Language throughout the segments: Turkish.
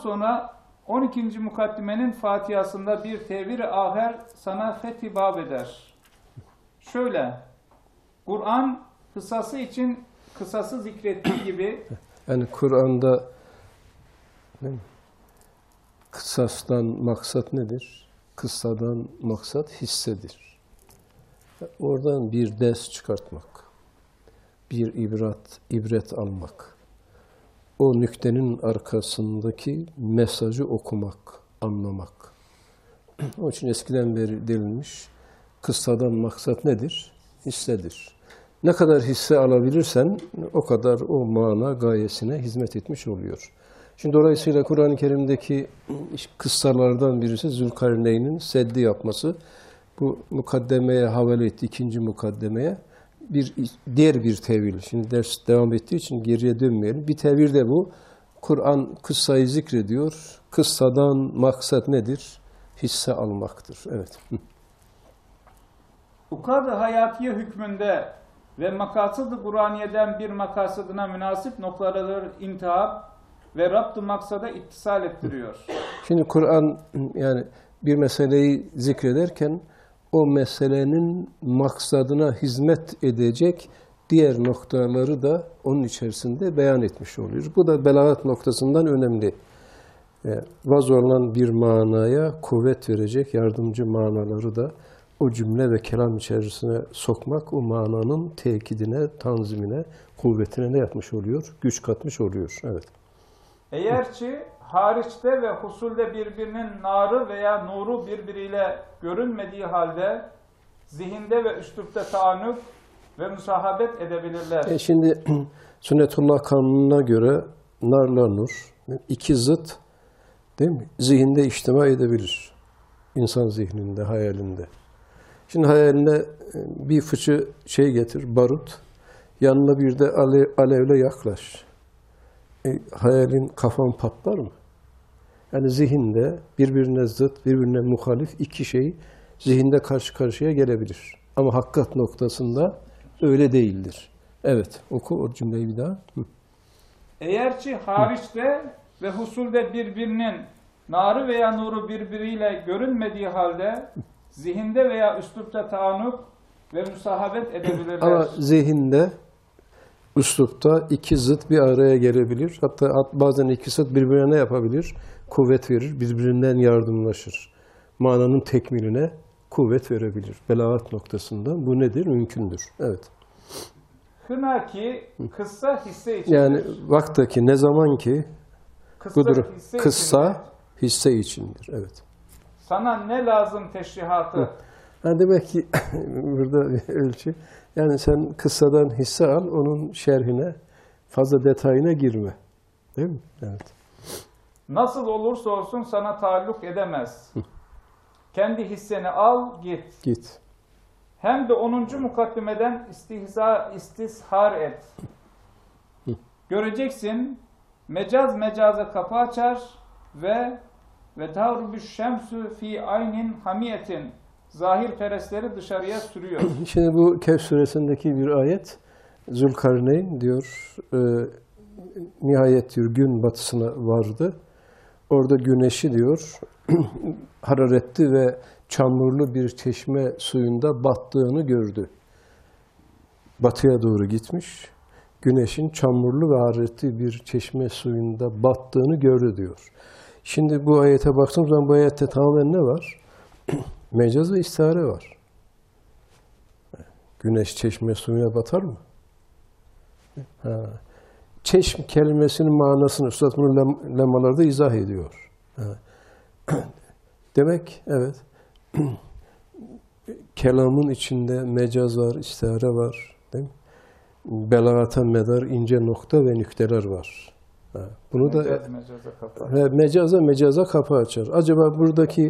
sonra 12. mukaddimenin Fatihasında bir tevir-i aher sana fethibab eder. Şöyle, Kur'an kısası için kısası zikrettiği gibi, yani Kur'an'da kısastan maksat nedir? Kıssadan maksat hissedir. Oradan bir ders çıkartmak, bir ibret almak, o nüktenin arkasındaki mesajı okumak, anlamak. Onun için eskiden beri denilmiş, kıssadan maksat nedir? Hissedir. Ne kadar hisse alabilirsen o kadar o mana gayesine hizmet etmiş oluyor. Şimdi dolayısıyla Kur'an-ı Kerim'deki kıssalardan birisi Zülkarneyn'in seddi yapması. Bu mukaddemeye havale etti, ikinci mukaddemeye. Diğer bir tevil. Şimdi ders devam ettiği için geriye dönmeyelim. Bir tevil de bu. Kur'an kıssayı zikrediyor. Kıssadan maksat nedir? Hisse almaktır. Evet. ukad-ı hayatiye hükmünde ve makasıd-ı Kur'aniye'den bir makasıdına münasip noktaları intihab ve rabt-ı maksada ittisal ettiriyor. Şimdi Kur'an yani bir meseleyi zikrederken o meselenin maksadına hizmet edecek diğer noktaları da onun içerisinde beyan etmiş oluyor. Bu da belagat noktasından önemli. Vaz olan bir manaya kuvvet verecek yardımcı manaları da o cümle ve kelam içerisine sokmak, o mananın tekidine, tanzimine, kuvvetine ne yapmış oluyor? Güç katmış oluyor. Evet. Eğerçi hariçte ve husulde birbirinin narı veya nuru birbiriyle görünmediği halde zihinde ve üslupta taanuk ve musahabet edebilirler. Şimdi Sünnetullah kanununa göre narla nur, iki zıt değil mi? Zihinde içtima edebilir. İnsan zihninde, hayalinde. Şimdi hayaline bir fıçı getir, barut. Yanına bir de alevle yaklaş. Hayalin kafan patlar mı? Yani zihinde birbirine zıt, birbirine muhalif iki şey zihinde karşı karşıya gelebilir. Ama hakikat noktasında öyle değildir. Evet, oku o cümleyi bir daha. Eğerçi hariçte ve husulde birbirinin narı veya nuru birbiriyle görünmediği halde zihinde veya üslupta taanuk ve musahabet edebilirler. Ama zihinde, üslupta iki zıt bir araya gelebilir. Hatta bazen iki zıt birbirine ne yapabilir? Kuvvet verir, birbirinden yardımlaşır. Mananın tekmiline kuvvet verebilir. Belagat noktasından bu nedir? Mümkündür. Evet. Hına ki kıssa hisse içindir. Yani vaktaki ne zaman ki budur. Kıssa hisse içindir. Evet. Sana ne lazım teşrihatı? Ha, demek ki burada bir ölçü. Yani sen kıssadan hisse al, onun şerhine, fazla detayına girme. Değil mi? Evet. Nasıl olursa olsun sana taalluk edemez. Kendi hisseni al, git. Git. Hem de 10. mukaddimeden istishar et. Göreceksin, mecaz mecaza kapı açar ve tavrubüş şemsü fi aynin hamiyetin zahir perestleri dışarıya sürüyor. Şimdi bu Kehf suresindeki bir ayet, Zülkarneyn diyor, nihayet diyor gün batısına vardı. Orada güneşi diyor, hararetli ve çamurlu bir çeşme suyunda battığını gördü. Batıya doğru gitmiş, güneşin çamurlu ve hararetli bir çeşme suyunda battığını gördü diyor. Şimdi bu ayete baktığımız zaman bu ayette tamamen ne var? Mecaz ve istihare var. Güneş çeşme suyuna batar mı? Ha. Çeşm kelimesinin manasını Üstad bunu lemalarda izah ediyor. Ha. Demek evet kelamın içinde mecaz var, istihare var. Değil mi? Belagata medar ince nokta ve nükteler var. Ha. Bunu da mecaza kapı açar. Acaba buradaki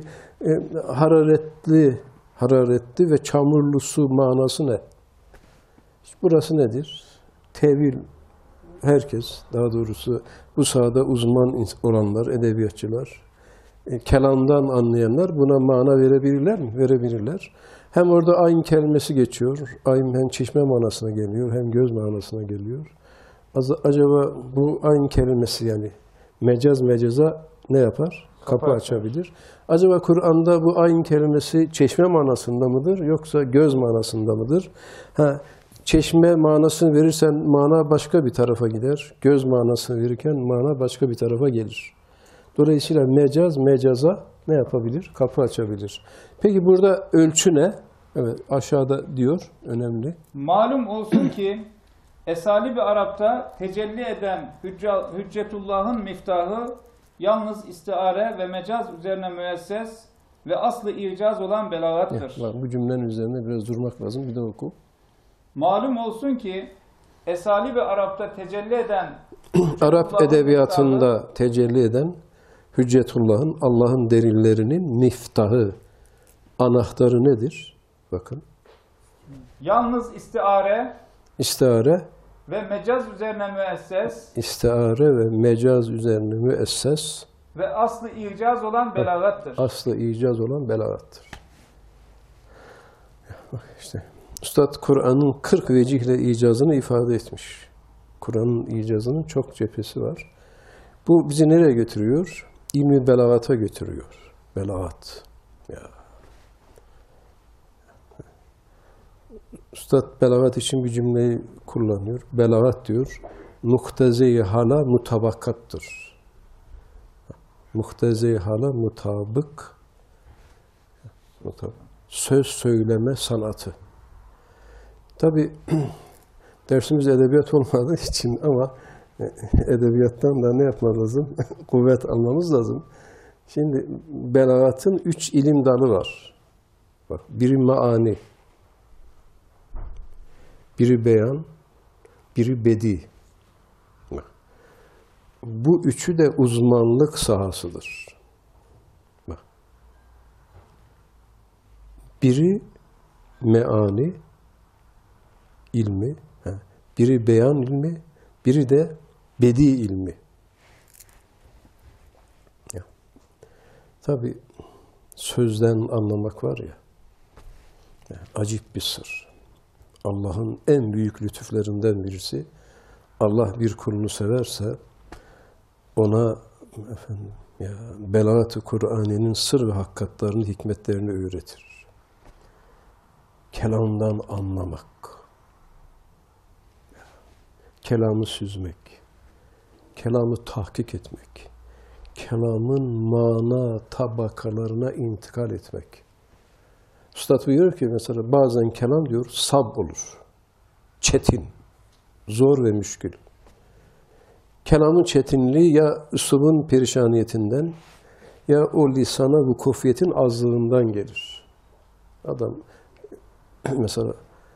hararetli ve çamurlu su manası ne? Burası nedir? Tevil herkes, daha doğrusu bu sahada uzman olanlar, edebiyatçılar, kelamdan anlayanlar buna mana verebilirler mi? Verebilirler. Hem orada ayn kelimesi geçiyor. Ayn hem çeşme manasına geliyor, hem göz manasına geliyor. Acaba bu ayn kelimesi yani mecaza ne yapar? Kapı açabilir. Acaba Kur'an'da bu ayn kelimesi çeşme manasında mıdır yoksa göz manasında mıdır? Çeşme manasını verirsen mana başka bir tarafa gider. Göz manasını verirken mana başka bir tarafa gelir. Dolayısıyla mecaz, mecaza ne yapabilir? Kapı açabilir. Peki burada ölçü ne? Evet, aşağıda diyor, önemli. Malum olsun ki esali bir Arap'ta tecelli eden Hüccetullah'ın miftahı yalnız istiare ve mecaz üzerine müesses ve aslı icaz olan belagattır. Bu cümlenin üzerine biraz durmak lazım. Bir de oku. Malum olsun ki esali bir Arap'ta tecelli eden Arap edebiyatında tecelli eden Hüccetullah'ın, Allah'ın delillerinin miftahı, anahtarı nedir? Bakın. Yalnız İstiare ve mecaz üzerine müesses İstiare ve mecaz üzerine müesses ve aslı icaz olan belagattır. Aslı icaz olan belagattır. Bak işte Üstad Kur'an'ın 40 vecihle icazını ifade etmiş. Kur'an'ın icazının çok cephesi var. Bu bizi nereye götürüyor? İlmi belagata götürüyor. Belagat. Ya. Üstad belagat için bir cümleyi kullanıyor. Belagat diyor, mukteze-i hala mutabakattır. Mukteze-i hala mutabık, söz söyleme sanatı. Tabi dersimiz edebiyat olmadığı için ama edebiyattan da ne yapmamız lazım? Kuvvet almamız lazım. Şimdi belagatın 3 ilim dalı var. Bak, biri maani, biri beyan, biri bedi. Bu üçü de uzmanlık sahasıdır. Bak. Biri meani ilmi, biri beyan ilmi, biri de bedi ilmi. Ya. Tabii sözden anlamak var ya, acip bir sır. Allah'ın en büyük lütuflarından birisi, Allah bir kulunu severse ona belagat-ı Kur'an'ın sır ve hakikatlerini, hikmetlerini öğretir. Kelamdan anlamak, kelamı süzmek, kelamı tahkik etmek, kelamın mana tabakalarına intikal etmek. Üstad buyuruyor ki mesela bazen kelam diyor sab olur, çetin, zor ve müşkül. Kelamın çetinliği ya üslubun perişaniyetinden ya o lisana vukufiyetin azlığından gelir. Adam mesela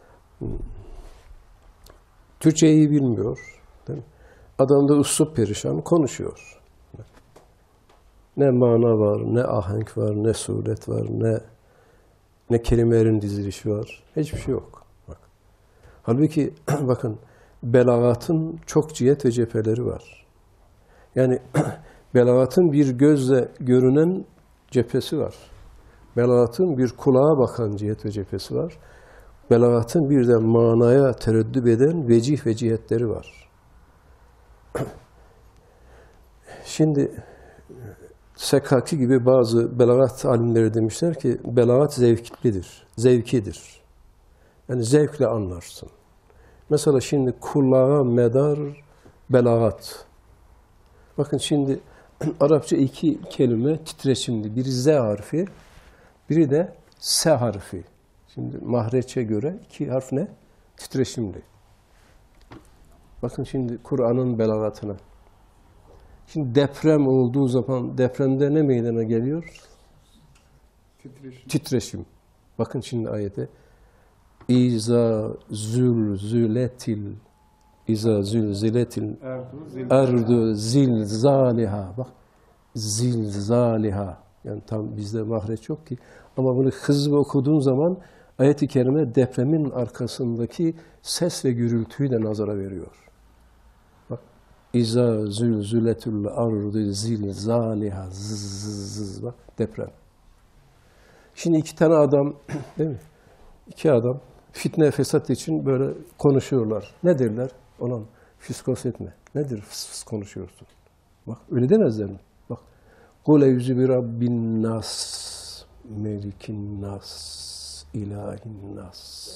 Türkçeyi bilmiyor. Değil mi? Adam da üslup perişan konuşuyor. Ne mana var, ne ahenk var, ne suret var, ne kelimelerin dizilişi var. Hiçbir şey yok. Bak. Halbuki bakın belagatın çok cihet ve cepheleri var. Yani belagatın bir gözle görünen cephesi var. Belagatın bir kulağa bakan cihet ve cephesi var. Belagatın bir de manaya tereddüt eden vecih ve cihetleri var. Şimdi Sekaki gibi bazı belagat alimleri demişler ki belagat zevkidir. Yani zevkle anlarsın. Mesela şimdi kulağa medar belagat. Bakın şimdi Arapça iki kelime titreşimli. Biri Z harfi, biri de S harfi. Şimdi mahreçe göre iki harf ne? Titreşimli. Bakın şimdi Kur'an'ın belagatına. Şimdi deprem olduğu zaman depremde ne meydana geliyor? Titreşim. Bakın şimdi ayete. İza zülziletil ardu zilzaliha. Bak. Zilzaliha. Yani tam bizde mahreç yok ki. Ama bunu hızlı okuduğun zaman ayet-i kerime depremin arkasındaki ses ve gürültüyü de nazara veriyor. Bak. İza zülziletul ardu zilzaliha. Bak deprem. Şimdi iki tane adam, değil mi? İki adam fitne fesat için böyle konuşuyorlar. Ne derler? Olan fiskos etme. Nedir fıs fıs konuşuyorsun? Bak öyle demezler mi? Bak Kul evzu bi rabbin nas, melikin nas, ilahin nas.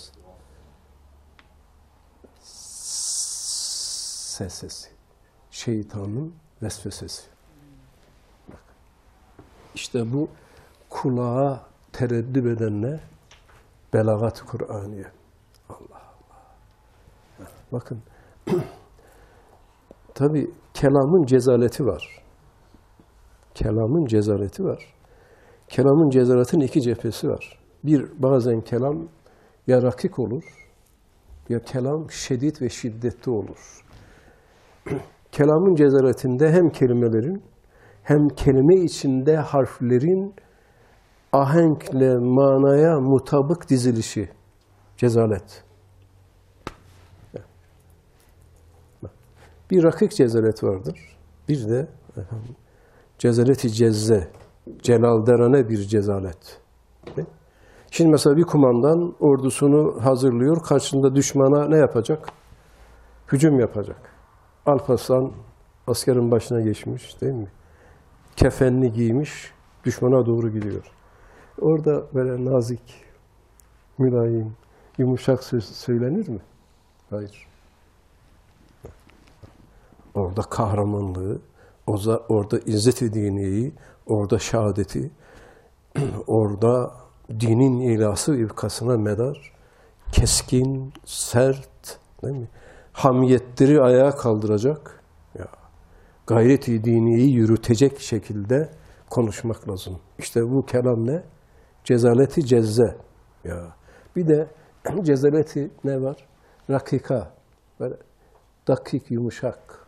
Sesi. Şeytanın vesvesesi. Bak. İşte bu kulağa tereddüt edenle belagat-ı Kur'aniye. Allah Allah. Bakın tabi kelamın cezaleti var. Kelamın cezaleti var. Kelamın cezaletinin iki cephesi var. Bir, bazen kelam ya rakik olur ya kelam şiddet ve şiddetli olur. Kelamın cezaletinde hem kelimelerin hem kelime içinde harflerin ahenkle manaya mutabık dizilişi cezalet. Bir rakik cezalet vardır. Bir de cezaleti cezze, celalderane bir cezalet. Şimdi mesela bir kumandan ordusunu hazırlıyor, karşısında düşmana ne yapacak? Hücum yapacak. Alparslan askerin başına geçmiş, değil mi? Kefenini giymiş, düşmana doğru gidiyor. Orada böyle nazik, mülayim, yumuşak söz söylenir mi? Hayır. Orada kahramanlığı, orada izzet-i diniyeyi, orada şehadeti, orada dinin ilası ivkasına medar, keskin, sert, değil mi? Hamiyetleri ayağa kaldıracak, ya, gayret-i diniyeyi yürütecek şekilde konuşmak lazım. İşte bu kelam ne? Cezaleti cezze. Ya. Bir de cezaleti ne var? Rakika. Böyle dakik, yumuşak.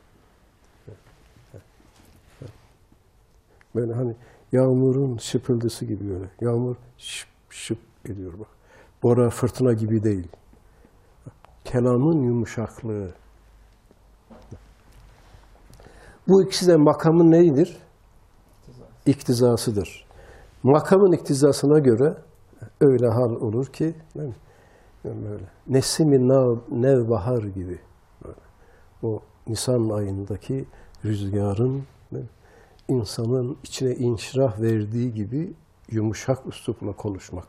Böyle hani yağmurun şıpıldısı gibi böyle. Yağmur şıp şıp ediyor bak. Bora fırtına gibi değil. Kelamın yumuşaklığı. Bu ikisi de makamın neyidir? İktizasıdır. Makamın iktizasına göre öyle hal olur ki, değil mi? Böyle. Nesim-i nevbahar gibi. Böyle. O Nisan ayındaki rüzgarın insanın içine inşirah verdiği gibi yumuşak üslupla konuşmak.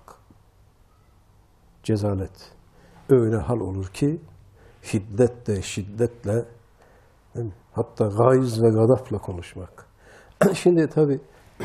Cezalet. Öyle hal olur ki hiddetle, şiddetle, hatta gayz ve gadapla konuşmak. Şimdi tabii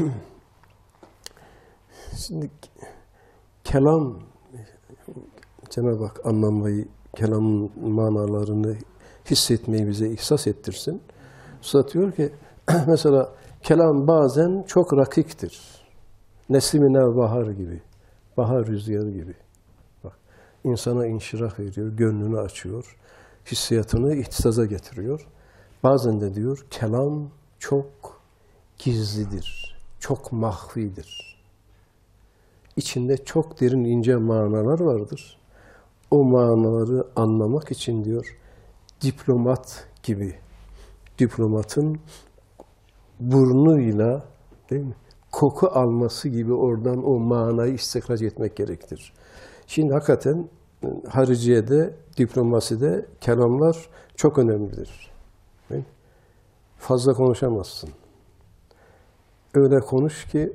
şimdi kelam, Cenab-ı Hak anlamayı, kelamın manalarını hissetmeyi bize ihsas ettirsin. Üstad diyor ki mesela kelam bazen çok rakiktir. Nesim-i nevbahar gibi, bahar rüzgarı gibi. Bak, insana inşirah veriyor, gönlünü açıyor, hissiyatını ihtisaza getiriyor. Bazen de diyor kelam çok gizlidir, çok mahfidir. İçinde çok derin ince manalar vardır. O manaları anlamak için diyor diplomat gibi, diplomatın burnuyla, değil mi, koku alması gibi oradan o manayı istihraç etmek gerektir. Şimdi hakikaten hariciyede, diplomaside kelamlar çok önemlidir. Değil mi? Fazla konuşamazsın. Öyle konuş ki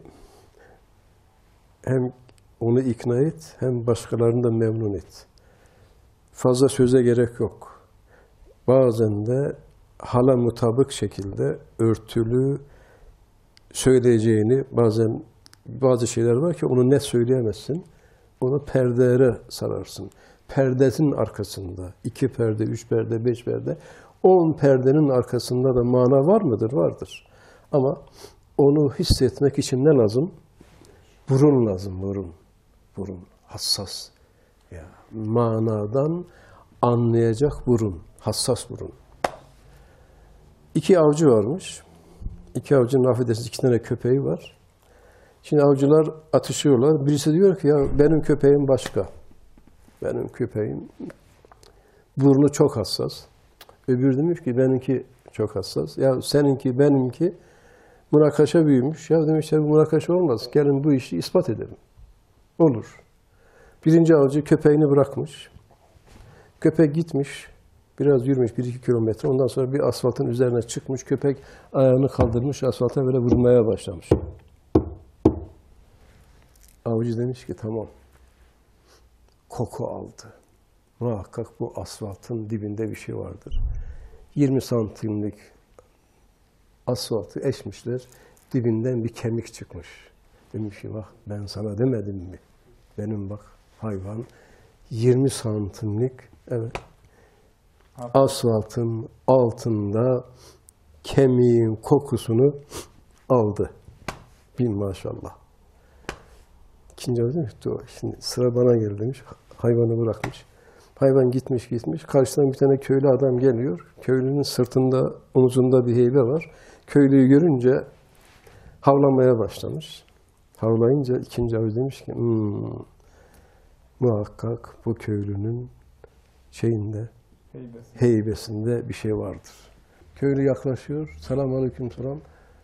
hem onu ikna et, hem başkalarını da memnun et. Fazla söze gerek yok. Bazen de hala mutabık şekilde örtülü söyleyeceğini, bazen bazı şeyler var ki onu net söyleyemezsin. Onu perdelere sararsın. Perdenin arkasında 2 perde, 3 perde, 5 perde, 10 perdenin arkasında da mana var mıdır? Vardır. Ama onu hissetmek için ne lazım? Burun lazım, burun. Burun. Hassas. Ya, manadan anlayacak burun. Hassas burun. 2 avcı varmış. 2 avcının affedersiniz 2 tane köpeği var. Şimdi avcılar atışıyorlar. Birisi diyor ki ya benim köpeğim başka. Benim köpeğim burnu çok hassas. Öbürü demiş ki benimki çok hassas. Ya seninki, benimki münakaşa büyümüş. Ya demişler bu münakaşa olmaz. Gelin bu işi ispat edelim. Olur. Birinci avcı köpeğini bırakmış. Köpek gitmiş. Biraz yürümüş 1-2 kilometre. Ondan sonra bir asfaltın üzerine çıkmış. Köpek ayağını kaldırmış. Asfalta böyle vurmaya başlamış. Avcı demiş ki tamam. Koku aldı. Muhakkak bu asfaltın dibinde bir şey vardır. 20 santimlik asfaltı eşmişler. Dibinden bir kemik çıkmış. Demiş ki bak ben sana demedim mi? Benim bak hayvan 20 santimlik evet asfaltın altında kemiğin kokusunu aldı. Bin maşallah. İkinci avcı demiş şimdi sıra bana geldi demiş. Hayvanı bırakmış. Hayvan gitmiş. Karşıdan bir tane köylü adam geliyor. Köylünün sırtında, omuzunda bir heybe var. Köylüyü görünce havlamaya başlamış. Havlayınca ikinci avcı demiş ki muhakkak bu köylünün heybesinde bir şey vardır. Köylü yaklaşıyor. Selamünaleyküm selam.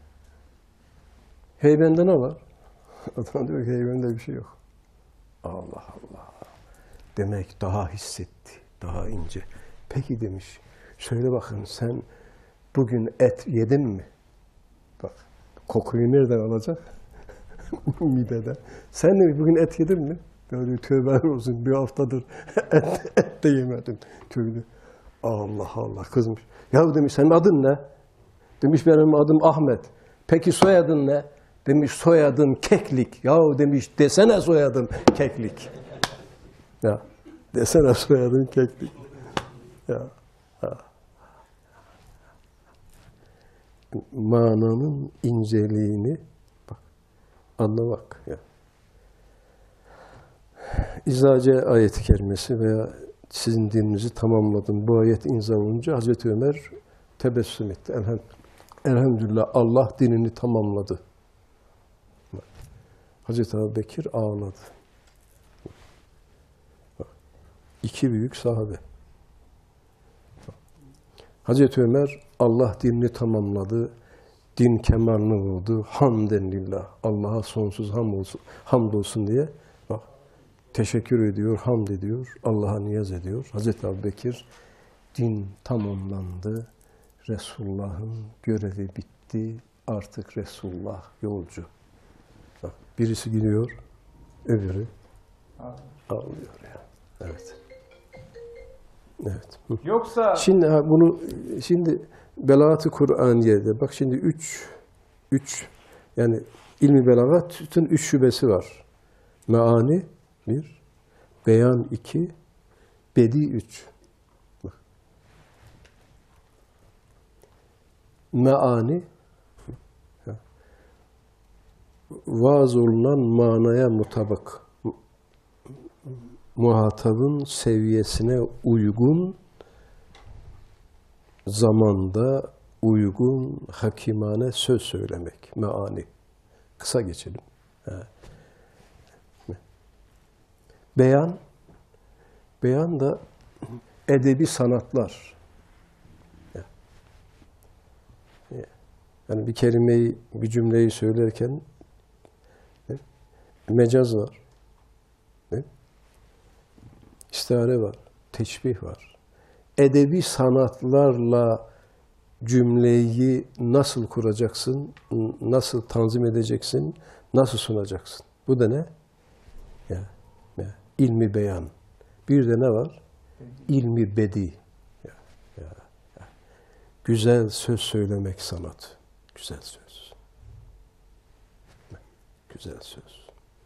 Heybende ne var? Adam diyor ki heybende bir şey yok. Allah Allah. Demek daha hissetti, daha ince. Peki demiş, söyle bakın sen bugün et yedin mi? Bak, kokuyu nereden alacak? Mideden. Sen de bugün et yedin mi? Böyle tövbe olsun bir haftadır et de yemedim. Köylü. Allah Allah kızmış. Ya demiş senin adın ne? Demiş benim adım Ahmet. Peki soyadın ne? Demiş soyadın Keklik. Ya demiş desene soyadın Keklik. Ya desene soyadın Keklik. Ya. Ha. Mananın inceliğini bak, anlamak. Ya. İzace ayet-i kerimesi veya sizin dininizi tamamladım. Bu ayet inzal olunca Hazreti Ömer tebessüm etti. Elhamdülillah Allah dinini tamamladı. Hazreti Ebubekir ağladı. İki büyük sahabe. Hazreti Ömer Allah dinini tamamladı. Din kemalini vurdu. Hamdenillah. Allah'a sonsuz hamdolsun diye bak, teşekkür ediyor, hamd ediyor, Allah'a niyaz ediyor. Hazreti Ebubekir din tamamlandı. Resulullah'ın görevi bitti. Artık Resulullah yolcu. Bak, birisi gidiyor, öbürü ağlıyor ya. Evet. Evet. Yoksa şimdi belagat-ı Kur'aniye'de bak şimdi üç yani ilmi belagatın 3 şubesi var. Meani 1, beyan 2, bedi 3. Meani vaaz olunan manaya mutabık, muhatabın seviyesine uygun zamanda uygun hakimane söz söylemek. Meani. Kısa geçelim. Beyan da edebi sanatlar. Yani bir kelimeyi, bir cümleyi söylerken mecaz var. İstihare var. Teşbih var. Edebi sanatlarla cümleyi nasıl kuracaksın, nasıl tanzim edeceksin, nasıl sunacaksın? Bu da ne? İlmi beyan. Bir de ne var? İlmi bedi. Güzel söz söylemek sanat. Güzel söz. Güzel söz.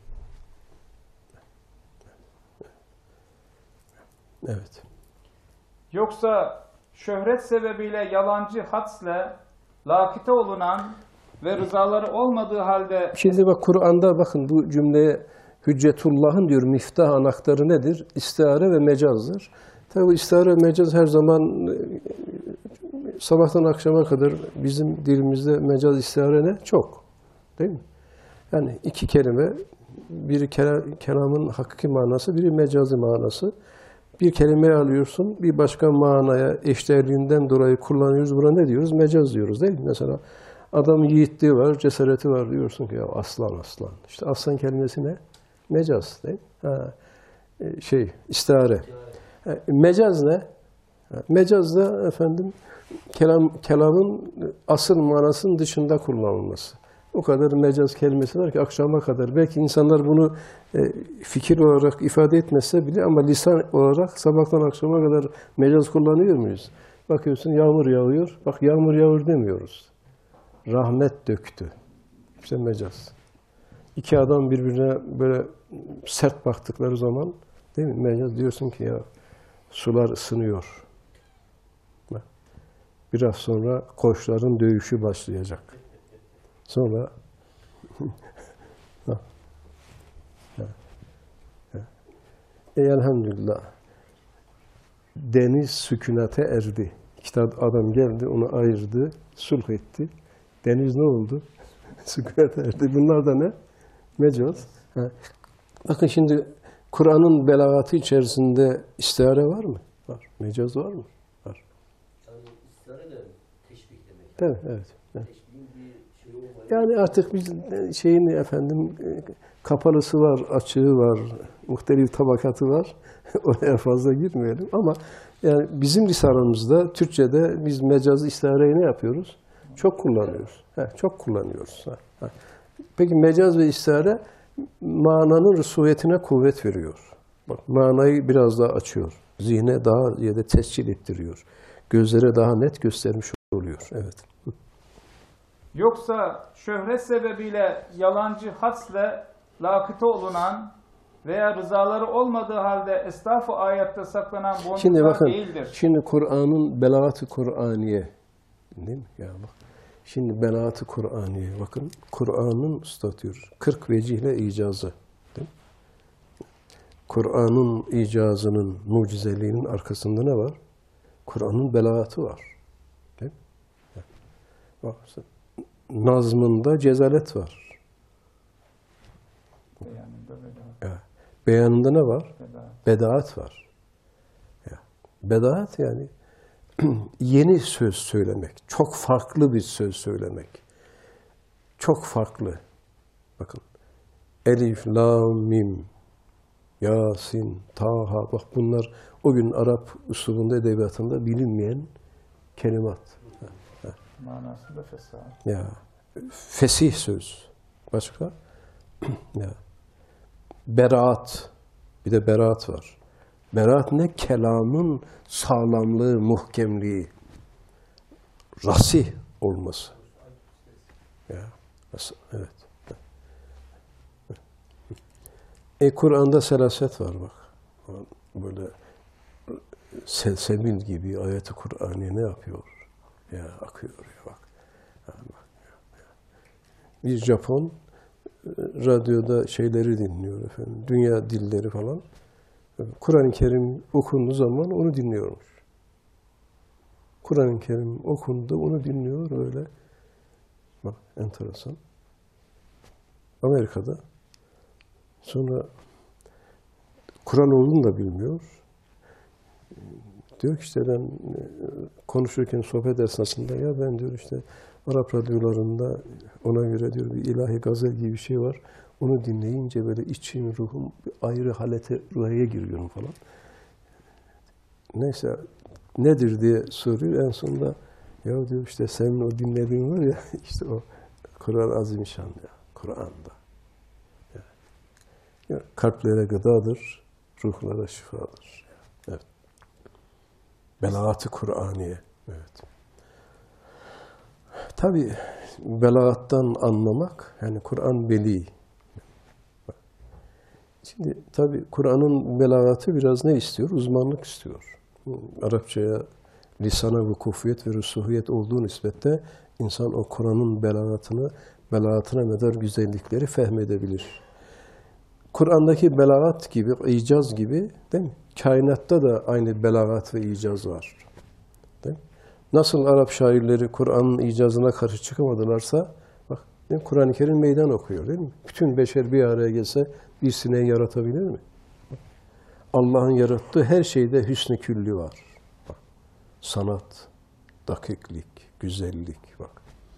Evet. Yoksa şöhret sebebiyle yalancı hadsle lakite olunan ve rızaları olmadığı halde... Şimdi bak Kur'an'da bakın bu cümleye Hüccetullah'ın diyor miftah anahtarı nedir? İstihare ve mecazdır. Tabi istihare ve mecaz her zaman sabahtan akşama kadar bizim dilimizde mecaz istihare ne? Çok. Değil mi? Yani iki kelime, biri kelamın hakiki manası, biri mecazi manası. Bir kelimeyi alıyorsun, bir başka manaya eşdeğerliğinden dolayı kullanıyoruz. Buna ne diyoruz? Mecaz diyoruz değil mi? Mesela adamın yiğitliği var, cesareti var diyorsun ki ya aslan. İşte aslan kelimesi ne? Mecaz değil mi? İstihare. Mecaz ne? Mecaz da efendim kelamın asıl manasının dışında kullanılması. O kadar mecaz kelimesi var ki akşama kadar. Belki insanlar bunu fikir olarak ifade etmese bile ama lisan olarak sabahtan akşama kadar mecaz kullanıyor muyuz? Bakıyorsun yağmur yağıyor. Bak yağmur yağıyor demiyoruz. Rahmet döktü. İşte mecaz. İki adam birbirine böyle sert baktıkları zaman değil mi? Mecaz diyorsun ki ya sular ısınıyor. Biraz sonra koçların dövüşü başlayacak. Sonra elhamdülillah deniz sükunete erdi. İki adam geldi, onu ayırdı, sulh etti. Deniz ne oldu? Sükunete erdi. Bunlar da ne? Mecaz. Bakın şimdi Kur'an'ın belagatı içerisinde istihare var mı? Var. Mecaz var mı? Var. Yani istihare de teşbih demek. Değil mi? Evet. Teşbihin bir şey olmayan. Yani artık biz şeyin efendim kapalısı var, açığı var, muhtelif tabakatı var. Oraya fazla girmeyelim ama yani bizim lisanımızda, Türkçe'de biz mecazı istihareyi ne yapıyoruz? Çok kullanıyoruz. Çok kullanıyoruz. Peki mecaz ve istihare mananın rüsuviyetine kuvvet veriyor. Bak, manayı biraz daha açıyor. Zihne daha ya da tescil ettiriyor. Gözlere daha net göstermiş oluyor. Evet. Yoksa şöhret sebebiyle yalancı hasle lakıta olunan veya rızaları olmadığı halde estağfu ayette saklanan Şimdi boncuklar bakın, değildir. şimdi Kur'an'ın belagat-ı Kur'aniye, değil mi? Ya bak. Şimdi belagat-ı Kur'aniye, bakın Kur'an'ın usta diyor, 40 vecihle icazı. Değil mi? Kur'an'ın icazının, mucizeliğinin arkasında ne var? Kur'an'ın belagatı var. Değil mi? Bak, nazmında cezalet var. Beyanında ne var? Bedaat var. Ya, bedaat yani yeni söz söylemek, çok farklı bir söz söylemek. Çok farklı. Bakın. Elif, Lam, Mim, Yasin, Taha. Bak bunlar o gün Arap usulünde edebiyatında bilinmeyen kelimat. Manası da fesah. Ya, fesih söz. Başka? Ya. Beraat. Bir de beraat var. Beraat ne? Kelamın sağlamlığı, muhkemliği. Rasih olması. Ya, evet. Kur'an'da selaset var bak. Böyle selsebil gibi ayet-i Kur'an'ı ne yapıyor? Ya akıyor ya bak. Ya, bak. Bir Japon radyoda şeyleri dinliyor efendim. Dünya dilleri falan. Kur'an-ı Kerim okunduğu zaman onu dinliyormuş. Kur'an-ı Kerim okundu, onu dinliyor öyle. Bak enteresan. Amerika'da sonra Kur'an olduğunu da bilmiyor. Diyor ki işte ben konuşurken sohbet esnasında ya ben diyor işte Arap radyolarında ona göre diyor bir ilahi gazel gibi bir şey var. Onu dinleyince böyle içim, ruhum bir ayrı halete, ruhiye giriyorum falan. Neyse nedir diye soruyor. En sonunda ya diyor işte senin o dinlediğin var ya işte o Kur'an Azimüşşan ya. Kur'an'da. Yani kalplere gıdadır, ruhlara şifadır. Evet. Belagat-ı Kur'aniye. Evet. Tabii belagattan anlamak, yani Kur'an beli. Şimdi tabii Kur'an'ın belagatı biraz ne istiyor? Uzmanlık istiyor. Arapçaya lisana vukufiyet ve rusuhiyet olduğu nispette insan o Kur'an'ın belagatına medar güzellikleri fehmedebilir. Kur'an'daki belagat gibi, icaz gibi değil mi? Kainatta da aynı belagat ve icaz var. Değil mi? Nasıl Arap şairleri Kur'an'ın icazına karşı çıkamadılarsa, bak Kur'an-ı Kerim meydan okuyor değil mi? Bütün beşer bir araya gelse bir sineği yaratabilir mi? Allah'ın yarattığı her şeyde hüsn-i külli var. Bak, sanat, dakiklik, güzellik bak.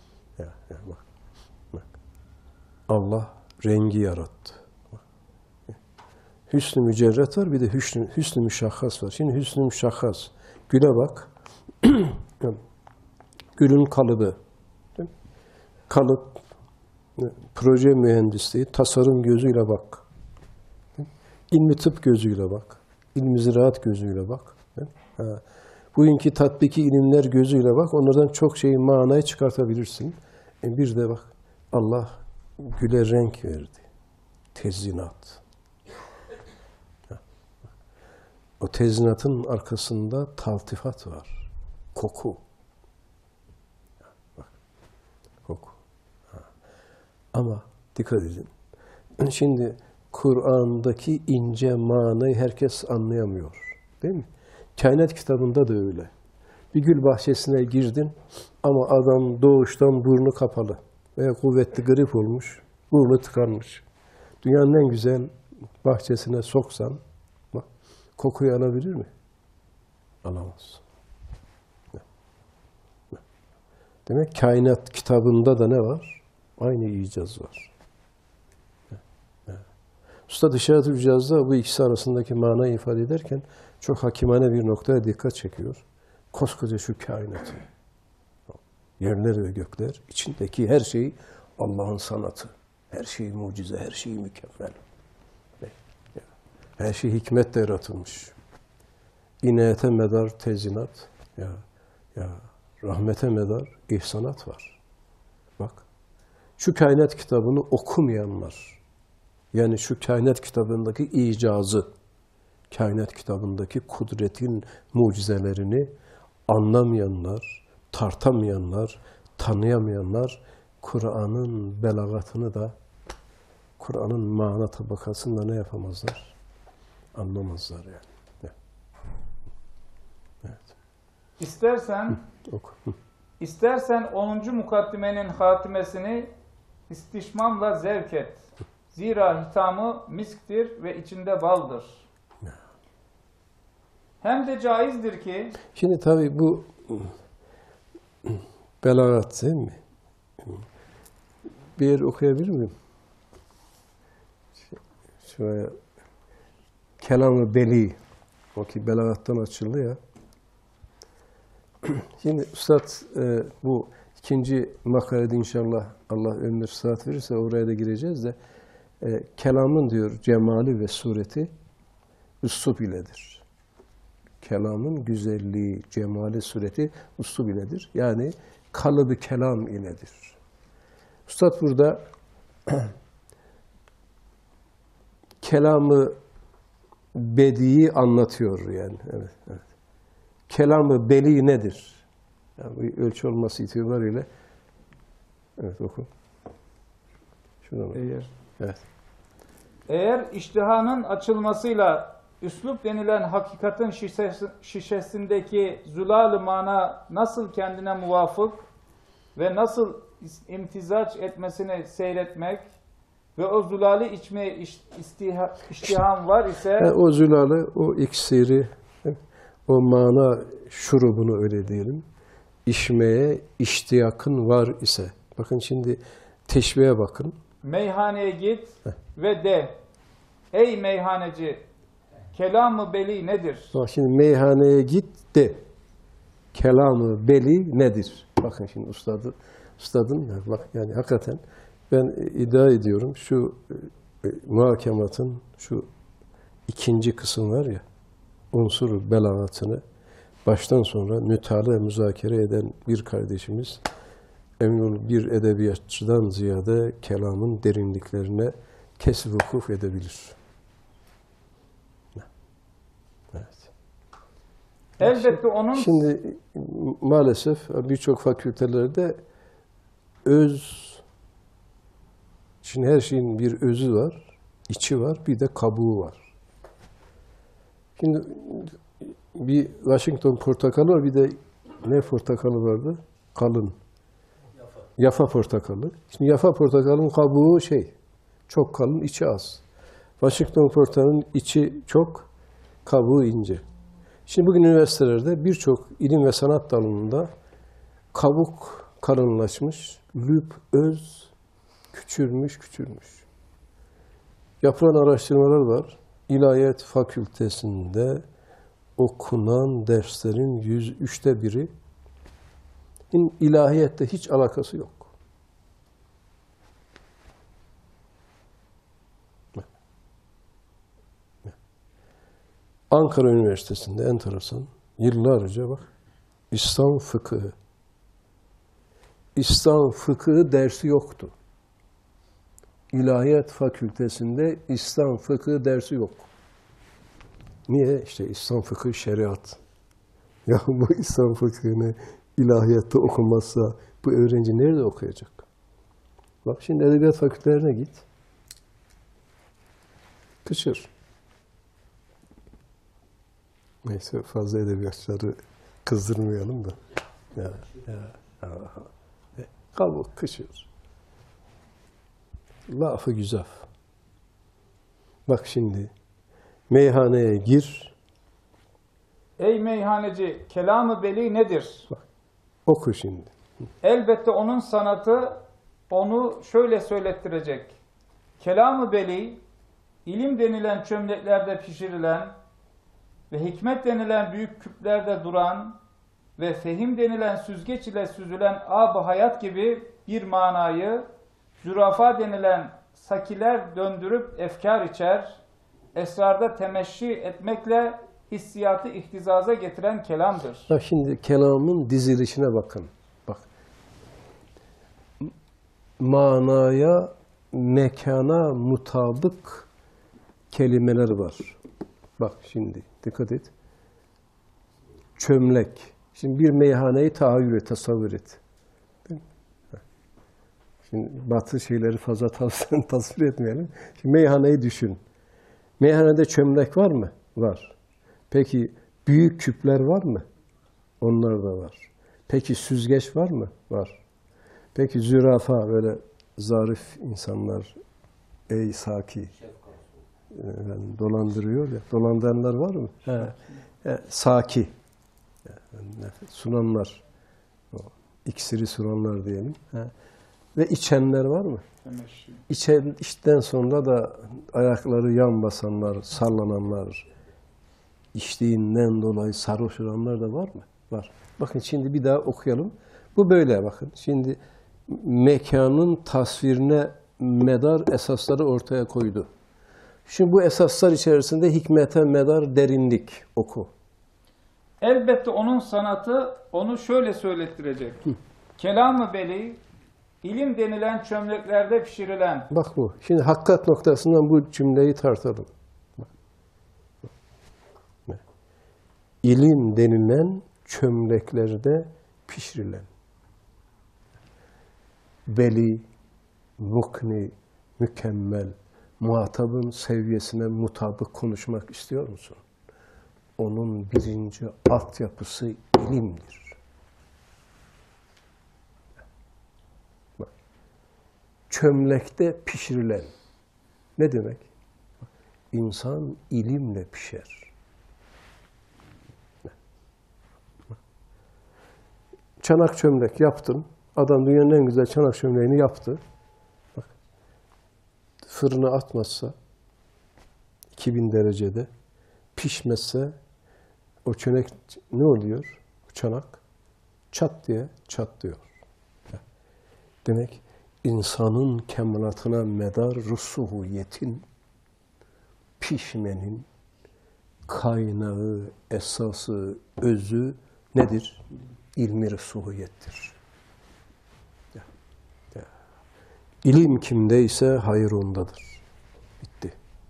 Bak. Allah rengi yarattı. Hüsn-i mücerret var, bir de hüsn-i müşahhas var. Şimdi hüsn-i müşahhas, Güle bak. Gülün kalıbı. Değil mi? Kalıp, proje mühendisliği, tasarım gözüyle bak. İlmi tıp gözüyle bak. İlmi ziraat gözüyle bak. Bugünkü tatbiki ilimler gözüyle bak. Onlardan çok şeyi manayı çıkartabilirsin. Bir de bak Allah güle renk verdi. Tezinat. O tezinatın arkasında taltifat var. Koku. Bak. Koku. Ama dikkat edin. Şimdi Kur'an'daki ince manayı herkes anlayamıyor. Değil mi? Kainat kitabında da öyle. Bir gül bahçesine girdin ama adam doğuştan burnu kapalı veya kuvvetli grip olmuş, burnu tıkanmış. Dünyanın en güzel bahçesine soksan bak, kokuyu alabilir mi? Alamaz. Demek kainat kitabında da ne var? Aynı icaz var. Usta Dışarı Hücaz'da bu ikisi arasındaki manayı ifade ederken çok hakimane bir noktaya dikkat çekiyor. Koskoca şu kainatı, yerler ve gökler, içindeki her şey Allah'ın sanatı. Her şey mucize, her şey mükemmel. Her şey hikmetle yaratılmış. İnayete medar tezinat, rahmete medar ihsanat var. Bak, şu kainat kitabını okumayanlar, yani şu kainat kitabındaki icazı, kainat kitabındaki kudretin mucizelerini anlamayanlar, tartamayanlar, tanıyamayanlar, Kur'an'ın belagatını da, Kur'an'ın mana tabakasını da ne yapamazlar? Anlamazlar yani. Evet. İstersen 10. mukaddimenin hatimesini istişmamla zevk et. Zira hitamı misktir ve içinde baldır. Hem de caizdir ki... Şimdi tabii bu belagat değil mi? Bir yer okuyabilir miyim? Şuraya Kelam-ı Beli, o ki belagattan açıldı ya. Şimdi Üstad bu ikinci makalede inşallah Allah ömür sıhhat verirse oraya da gireceğiz de kelamın diyor cemali ve sureti üslub iledir. Kelamın güzelliği, cemali, sureti üslub iledir. Yani kalıbı kelam iledir. Üstad burada kelamı bediyi anlatıyor yani. Evet, evet. Kelamı beli nedir? Yani bir ölçü olması itibariyle evet oku. Şuradan oku. Evet. Eğer iştihanın açılmasıyla üslup denilen hakikatin şişesindeki zülal-ı mana nasıl kendine muvafık ve nasıl imtizac etmesini seyretmek ve o zülali içmeye iştiham var ise yani o zülali, o iksiri, o mana şurubunu öyle diyelim, içmeye iştiyakın var ise, bakın şimdi teşbihe bakın. Meyhaneye git ve de, ey meyhaneci, kelam-ı beli nedir? Bak şimdi meyhaneye git de, kelam-ı beli nedir? Bakın şimdi ustadın, bak yani hakikaten ben iddia ediyorum şu muhakematın şu ikinci kısım var ya, unsur belagatını baştan sonra mütalaa müzakere eden bir kardeşimiz emin olun bir edebiyatçıdan ziyade kelamın derinliklerine kesb vukuf edebilir. Evet. Elbette onun... Şimdi maalesef birçok fakültelerde şimdi her şeyin bir özü var, içi var, bir de kabuğu var. Şimdi bir Washington portakalı var, bir de ne portakalı vardı? Kalın. Yafa portakalı. Şimdi yafa portakalın kabuğu çok kalın, içi az. Washington portakalının içi çok, kabuğu ince. Şimdi bugün üniversitelerde birçok ilim ve sanat dalında kabuk kalınlaşmış, lüp, öz küçülmüş. Yapılan araştırmalar var. İlahiyat Fakültesinde okunan derslerin 103'te 1'i ilahiyette hiç alakası yok. Ankara Üniversitesi'nde enteresan, yıllarca bak, İslam fıkıhı. İslam fıkıhı dersi yoktu. İlahiyat Fakültesinde İslam fıkıhı dersi yok. Niye? İşte İslam fıkıhı şeriat. Ya bu İslam fıkhını ilahiyatta okunmazsa bu öğrenci nerede okuyacak? Bak şimdi edebiyat fakültelerine git. Kışır. Neyse fazla edebiyatçıları kızdırmayalım da. Ya. Kabuk kışır. Lafı güzel. Bak şimdi meyhaneye gir. Ey meyhaneci, kelam-ı beli nedir? Bak, oku şimdi. Elbette onun sanatı onu şöyle söylettirecek. Kelam-ı beli, ilim denilen çömleklerde pişirilen ve hikmet denilen büyük küplerde duran ve fehim denilen süzgeç ile süzülen ab-ı hayat gibi bir manayı zürafa denilen sakiler döndürüp efkar içer, esrarda temeşşi etmekle hissiyatı ihtizaza getiren kelamdır. Bak şimdi kelamın dizilişine bakın. Bak. Manaya, mekana mutabık kelimeler var. Bak şimdi dikkat et. Çömlek. Şimdi bir meyhaneyi tahayyül et, tasavvur et. Şimdi batı şeyleri fazla tasvir etmeyelim. Şimdi meyhaneyi düşün. Meyhanede çömlek var mı? Var. Peki büyük küpler var mı? Onlar da var. Peki süzgeç var mı? Var. Peki zürafa böyle zarif insanlar, ey saki, yani dolandırıyor ya. Dolandıranlar var mı? Saki. Yani sunanlar. O, iksiri sunanlar diyelim. Ve içenler var mı? İçten sonra da ayakları yan basanlar, sallananlar, içtiğinden dolayı sarhoş olanlar da var mı? Var. Bakın şimdi bir daha okuyalım. Bu böyle bakın. Şimdi mekanın tasvirine medar esasları ortaya koydu. Şimdi bu esaslar içerisinde hikmete medar derinlik oku. Elbette onun sanatı onu şöyle söylettirecek. Kelam-ı beli, ilim denilen çömleklerde pişirilen. Bak bu. Şimdi hakikat noktasından bu cümleyi tartalım. İlim denilen çömleklerde pişirilen. Beli, mukni, mükemmel, muhatabın seviyesine mutabık konuşmak istiyor musun? Onun birinci altyapısı ilimdir. Bak, çömlekte pişirilen. Ne demek? İnsan ilimle pişer. Çanak çömlek yaptın. Adam dünyanın en güzel çanak çömleğini yaptı. Bak, fırına atmazsa 2000 derecede pişmezse o çönek ne oluyor? O çanak çat diye çatlıyor. Demek insanın kemalatına medar rusuhuyetin pişmenin kaynağı, esası, özü nedir? İlmi rusuhiyettir. İlim kimdeyse hayır ondadır. Bitti.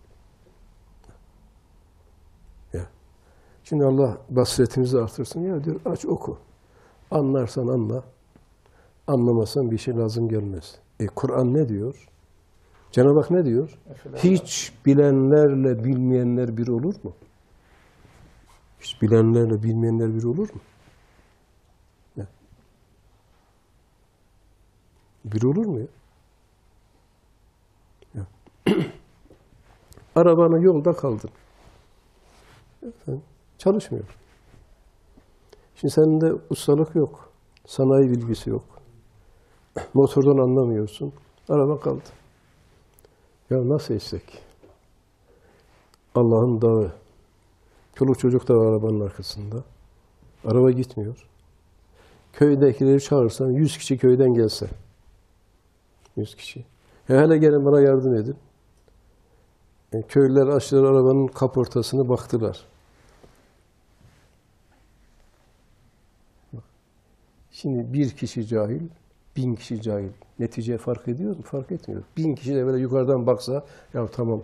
Ya. Şimdi Allah basiretimizi artırsın. Ya diyor aç oku. Anlarsan anla. Anlamasan bir şey lazım gelmez. Kur'an ne diyor? Cenab-ı Hak ne diyor? Hiç bilenlerle bilmeyenler bir olur mu? Hiç bilenlerle bilmeyenler bir olur mu? Ya. Bir olur mu ya? Arabanın yolda kaldın. Efendim, çalışmıyor. Şimdi sende ustalık yok. Sanayi bilgisi yok. Motordan anlamıyorsun. Araba kaldı. Ya nasıl etsek? Allah'ın dağı. Çoluk çocuk da var arabanın arkasında. Araba gitmiyor. Köydekileri çağırsan 100 kişi köyden gelse. 100 kişi. Hele gelin bana yardım edin. Köylüler açtılar arabanın kaportasını baktılar. Şimdi bir kişi cahil, 1000 kişi cahil. Netice fark ediyor mu? Fark etmiyor. 1000 kişi de böyle yukarıdan baksa, ya tamam.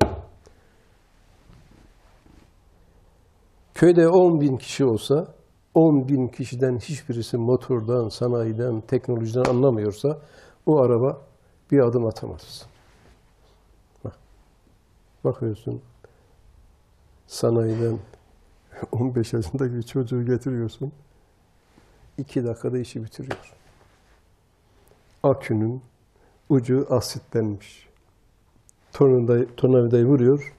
Köyde 10.000 kişi olsa, 10.000 kişiden hiçbirisi motordan, sanayiden, teknolojiden anlamıyorsa, o araba bir adım atamaz. Bak, bakıyorsun, sanayiden 15 yaşındaki bir çocuğu getiriyorsun, 2 dakikada işi bitiriyor. Akünün ucu asitlenmiş. Tornavidayı vuruyor,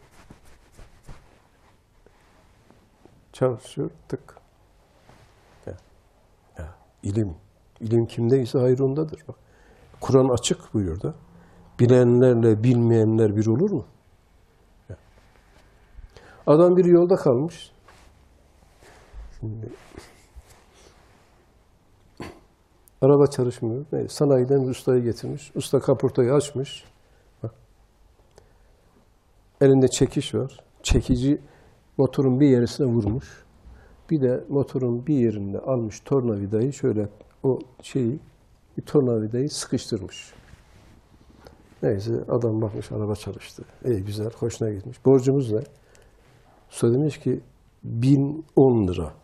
çalışıyor, tık. Ya, ilim. İlim kimdeyse hayır ondadır. Bak, Kur'an açık buyuruyor da. Bilenlerle bilmeyenler bir olur mu? Ya. Adam bir yolda kalmış. Şimdi araba çalışmıyor. Sanayiden ustayı getirmiş. Usta kaportayı açmış. Bak. Elinde çekiş var. Çekici motorun bir yerisine vurmuş. Bir de motorun bir yerinde almış tornavidayı şöyle bir tornavidayı sıkıştırmış. Neyse adam bakmış araba çalıştı. İyi güzel, hoşuna gitmiş. Borcumuz ne? Usta demiş ki 1010 lira.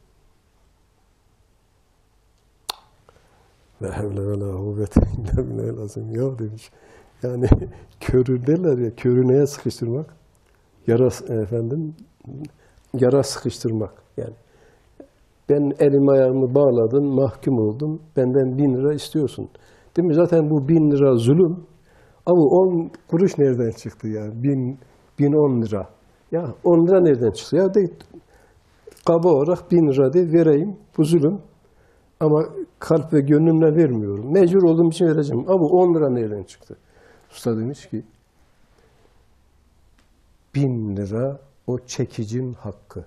Ve hevle ve la kuvvete illa billahil azim. Ya demiş. Yani körü derler ya, körü neye sıkıştırmak? Yara sıkıştırmak. Yani ben elim ayağımı bağladım, mahkum oldum. Benden 1000 lira istiyorsun. Değil mi? Zaten bu 1000 lira zulüm. Ama 10 kuruş nereden çıktı yani? 1010 lira. Ya 10 lira nereden çıktı? Ya değil. Kaba olarak 1000 lira de vereyim. Bu zulüm. Ama kalp ve gönlümle vermiyorum. Mecbur olduğum için vereceğim. Ama 10 lira nereden çıktı? Usta demiş ki 1000 lira o çekicin hakkı.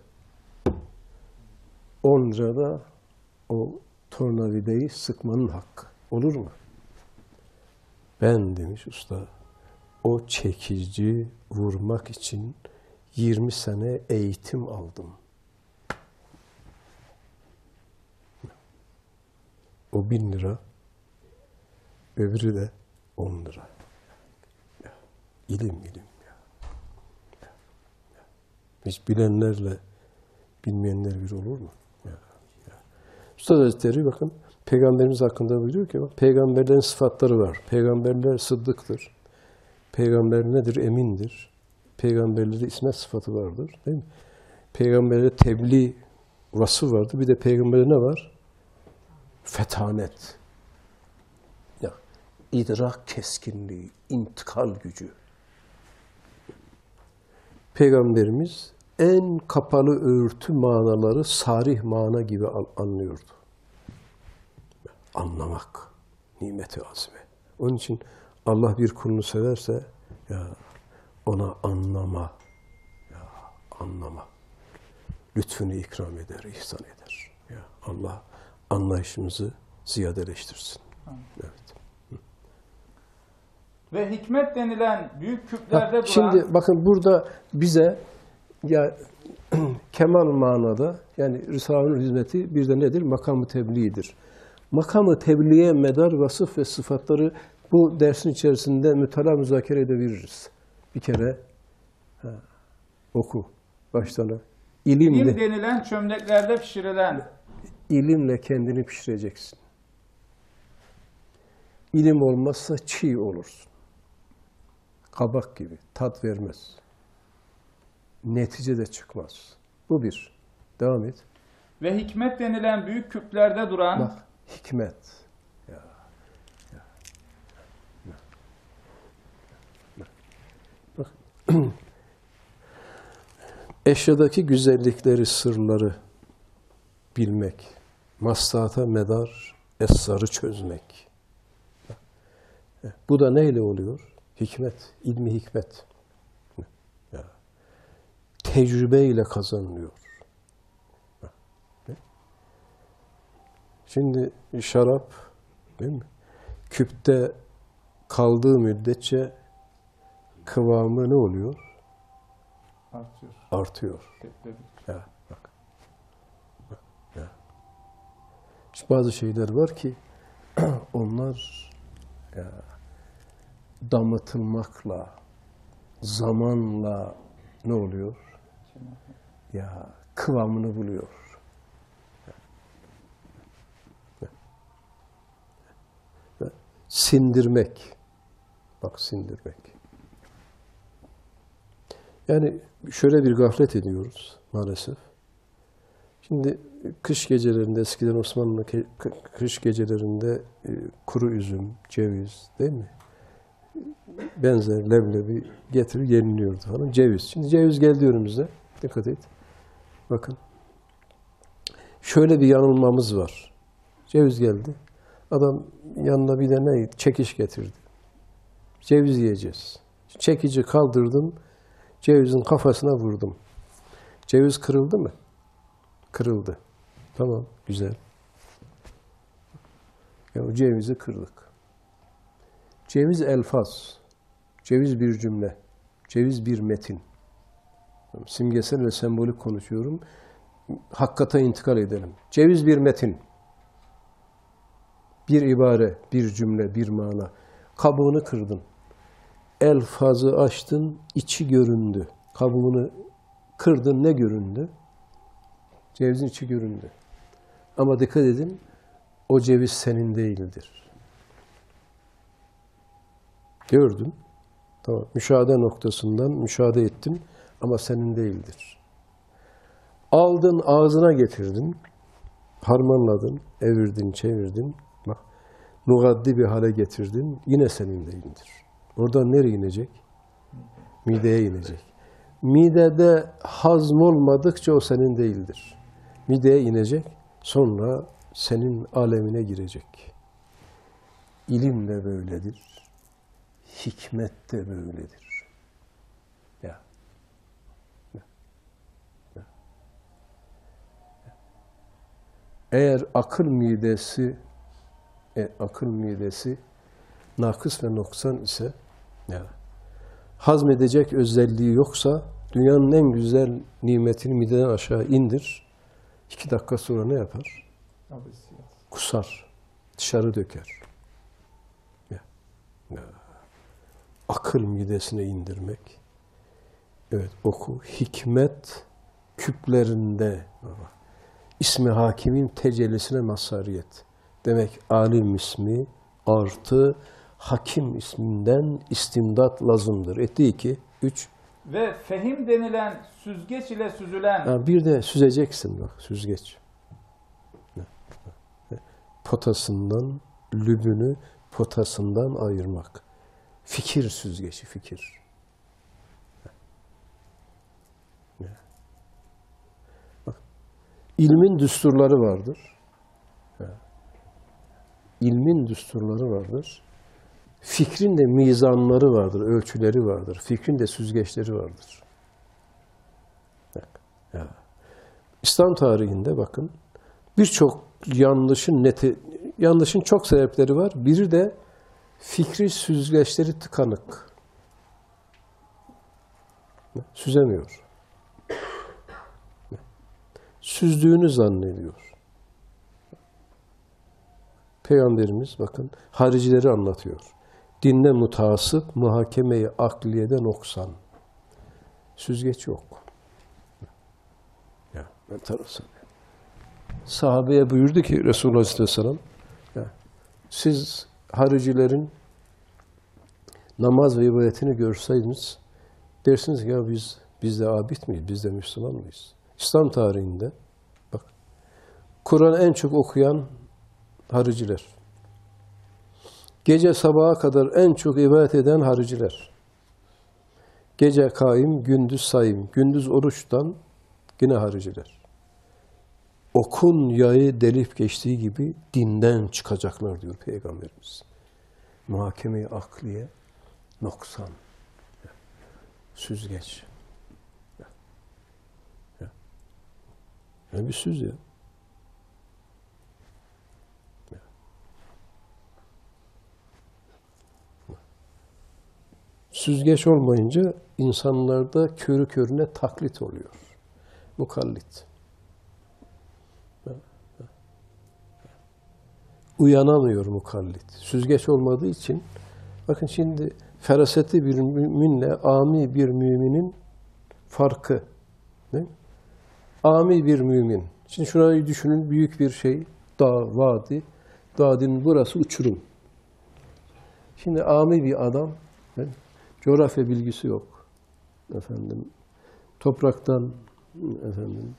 10 lira da o tornavidayı sıkmanın hakkı. Olur mu? Ben demiş usta o çekici vurmak için 20 sene eğitim aldım. O 1000 lira, öbürü de 10 lira. Ya, ilim ya. Hiç bilenlerle bilmeyenler bir olur mu? Ya. Üstad Hazretleri bakın Peygamberimiz hakkında buyuruyor ki bak, peygamberlerin sıfatları var. Peygamberler sıddıktır. Peygamber nedir? Emindir. Peygamberlere ismet sıfatı vardır. Değil mi? Peygamberlere tebliğ vasfı vardır. Bir de peygamberde ne var? Fetanet. Ya, idrak keskinliği, intikal gücü. Peygamberimiz en kapalı örtü manaları sarih mana gibi anlıyordu. Anlamak, nimeti azime. Onun için Allah bir kulunu severse ya ona anlama, lütfunu ikram eder, ihsan eder. Ya Allah anlayışımızı ziyadeleştirsin. Evet. Ve hikmet denilen büyük küplerde duran... Şimdi bakın burada bize ya kemal manada yani Risale-i hizmeti bir de nedir? Makam-ı tebliğidir. Makam-ı tebliğe medar vasıf ve sıfatları bu dersin içerisinde mütalaa müzakere edebiliriz. Bir kere oku baştan. İlim denilen çömleklerde pişirilen. İlimle kendini pişireceksin. İlim olmazsa çiğ olursun. Kabak gibi tat vermez. Netice de çıkmaz. Bu bir. Devam et. Ve hikmet denilen büyük küplerde duran... Bak, hikmet. Bak. Eşyadaki güzellikleri, sırları bilmek. Maslahata medar, esrarı çözmek. Bu da neyle oluyor? Hikmet, ilmi hikmet. Tecrübeyle kazanılıyor. Şimdi şarap, değil mi? Küpte kaldığı müddetçe kıvamı ne oluyor? Artıyor. Artıyor. Bekledik. Ya, bak. Ya. İşte bazı şeyler var ki onlar ya, damıtılmakla, zamanla ne oluyor? Ya kıvamını buluyor. Sindirmek. Bak sindirmek. Yani şöyle bir gaflet ediyoruz maalesef. Şimdi kış gecelerinde, eskiden Osmanlı kış gecelerinde kuru üzüm, ceviz değil mi? Benzer leblebi getirip yeniliyordu falan. Ceviz. Şimdi ceviz geldi önümüze. Dikkat et. Bakın. Şöyle bir yanılmamız var. Ceviz geldi. Adam yanına bir de ne? Çekiç getirdi. Ceviz yiyeceğiz. Çekici kaldırdım. Cevizin kafasına vurdum. Ceviz kırıldı mı? Kırıldı. Tamam, güzel. Ya o cevizi kırdık. Ceviz elfaz. Ceviz bir cümle. Ceviz bir metin. Simgesel ve sembolik konuşuyorum. Hakikate intikal edelim. Ceviz bir metin. Bir ibare, bir cümle, bir mana. Kabuğunu kırdın. Elfazı açtın, içi göründü. Kabuğunu kırdın, ne göründü? Cevizin içi göründü. Ama dikkat edin, o ceviz senin değildir. Gördün. Tamam. Müşahede noktasından müşahede ettin ama senin değildir. Aldın, ağzına getirdin, harmanladın, evirdin, çevirdin. Bak, lugaddi bir hale getirdin, yine senin değildir. Oradan nereye inecek? Mideye inecek. Midede hazm olmadıkça o senin değildir. Mideye inecek, sonra senin alemine girecek. İlim de böyledir, hikmet de böyledir. Ya. Eğer akıl midesi nakıs ve noksan ise, ya, hazmedecek özelliği yoksa dünyanın en güzel nimetini mideden aşağı indir. 2 dakika sonra ne yapar? Abesiyet. Kusar, dışarı döker. Ya. Ya. Akıl midesine indirmek. Evet, oku. Hikmet küplerinde. İsmi hakimin tecellisine mazhariyet. Demek alim ismi artı hakim isminden istimdat lazımdır. Etti 2, 3. Ve fehim denilen süzgeç ile süzülen Bir de süzeceksin bak, süzgeç. Potasından, lübünü potasından ayırmak. Fikir süzgeci, fikir. Bak, ilmin düsturları vardır. İlmin düsturları vardır. Fikrin de mizanları vardır, ölçüleri vardır. Fikrin de süzgeçleri vardır. Ya. İslam tarihinde bakın birçok yanlışın çok sebepleri var. Biri de fikri süzgeçleri tıkanık. Süzemiyor. Süzdüğünü zannediyor. Peygamberimiz bakın haricileri anlatıyor. Dinde mutasip, muhakeme-i akliyede noksan. Süzgeç yok. Ya, enteresan. Sahabeye buyurdu ki Resulullah Aleyhisselam, siz haricilerin namaz ve ibadetini görseydiniz, dersiniz ki ya biz de abid miyiz, biz de Müslüman mıyız? İslam tarihinde bak, Kur'an'ı en çok okuyan hariciler. Gece sabaha kadar en çok ibadet eden hariciler. Gece kaim, gündüz sayım, gündüz oruçtan yine hariciler. Okun yayı delip geçtiği gibi dinden çıkacaklar diyor Peygamberimiz. Muhakeme-i akliye noksan. Süzgeç. Ya bir süz ya. Süzgeç olmayınca insanlarda körü körüne taklit oluyor. Mukallit. Uyanamıyor mukallit. Süzgeç olmadığı için, bakın şimdi ferasetli bir müminle ami bir müminin farkı. Ne? Ami bir mümin. Şimdi şurayı düşünün, büyük bir şey, dağ, vadi. Vadinin burası uçurum. Şimdi ami bir adam, coğrafya bilgisi yok. Efendim, topraktan, efendim,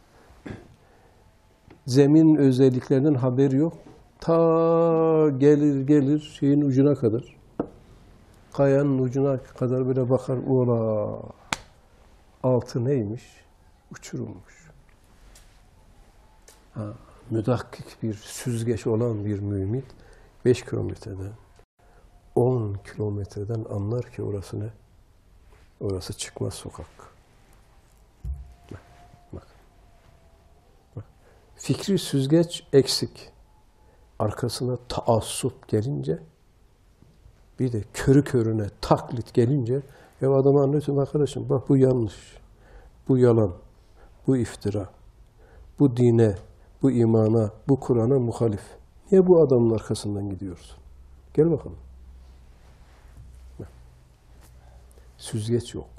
zemin özelliklerinden haberi yok. Ta gelir şeyin ucuna kadar. Kayanın ucuna kadar böyle bakar, ola altı neymiş? Uçurulmuş. Müdakkik bir süzgeç olan bir mümin 5 kilometreden, 10 kilometreden anlar ki orası ne? Orası çıkmaz sokak. Bak. Fikri süzgeç eksik. Arkasına taassup gelince, bir de körü körüne taklit gelince, ya adama anlatıyorum, arkadaşım bak bu yanlış, bu yalan, bu iftira, bu dine, bu imana, bu Kur'an'a muhalif. Niye bu adamın arkasından gidiyorsun? Gel bakalım. Süzgeç yok.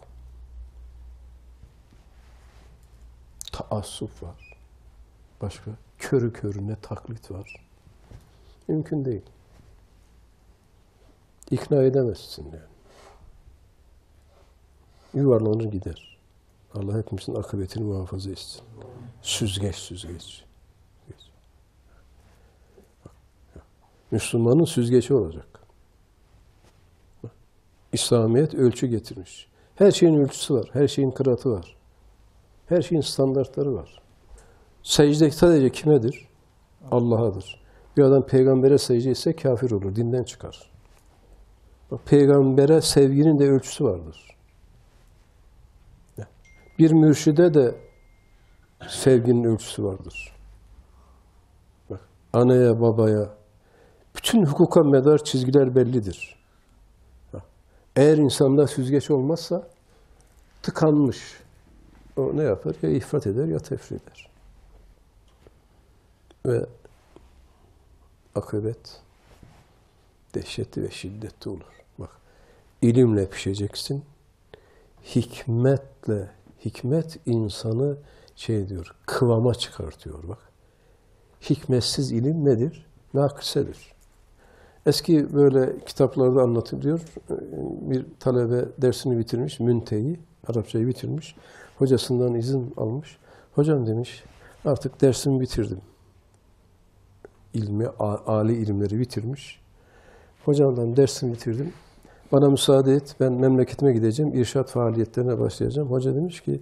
Taassup var. Başka körü körüne taklit var. Mümkün değil. İkna edemezsin yani. Yuvarlanır gider. Allah hepimizin akıbetini muhafaza etsin. Süzgeç. Müslümanın süzgeci olacak. İslamiyet ölçü getirmiş. Her şeyin ölçüsü var. Her şeyin kıratı var. Her şeyin standartları var. Secde sadece kimedir? Allah'adır. Bir adam peygambere secde etse kafir olur. Dinden çıkar. Bak, peygambere sevginin de ölçüsü vardır. Bir mürşide de sevginin ölçüsü vardır. Bak, anaya, babaya, bütün hukuka medar çizgiler bellidir. Bak, eğer insanda süzgeç olmazsa tıkanmış. O ne yapar? Ya ifrat eder ya tefrit eder. Ve akıbet dehşetli ve şiddetli olur. Bak, ilimle pişeceksin, hikmet insanı diyor, kıvama çıkartıyor bak. Hikmetsiz ilim nedir? Nakisedir. Eski böyle kitaplarda anlatılıyor. Bir talebe dersini bitirmiş, müntehi, Arapçayı bitirmiş. Hocasından izin almış. Hocam demiş, artık dersimi bitirdim. Âli ilimleri bitirmiş. Hocamdan dersimi bitirdim. Bana müsaade et, ben memleketime gideceğim, irşad faaliyetlerine başlayacağım. Hoca demiş ki,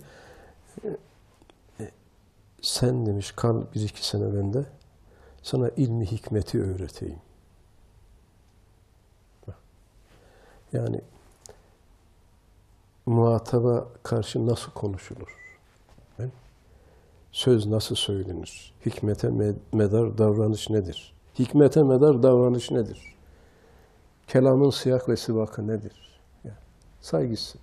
sen demiş, kal 1-2 sene bende, sana ilmi hikmeti öğreteyim. Yani muhataba karşı nasıl konuşulur? Söz nasıl söylenir? Hikmete medar davranış nedir? Hikmete medar davranış nedir? Kelamın siyak ve sivakı nedir? Yani, saygısın.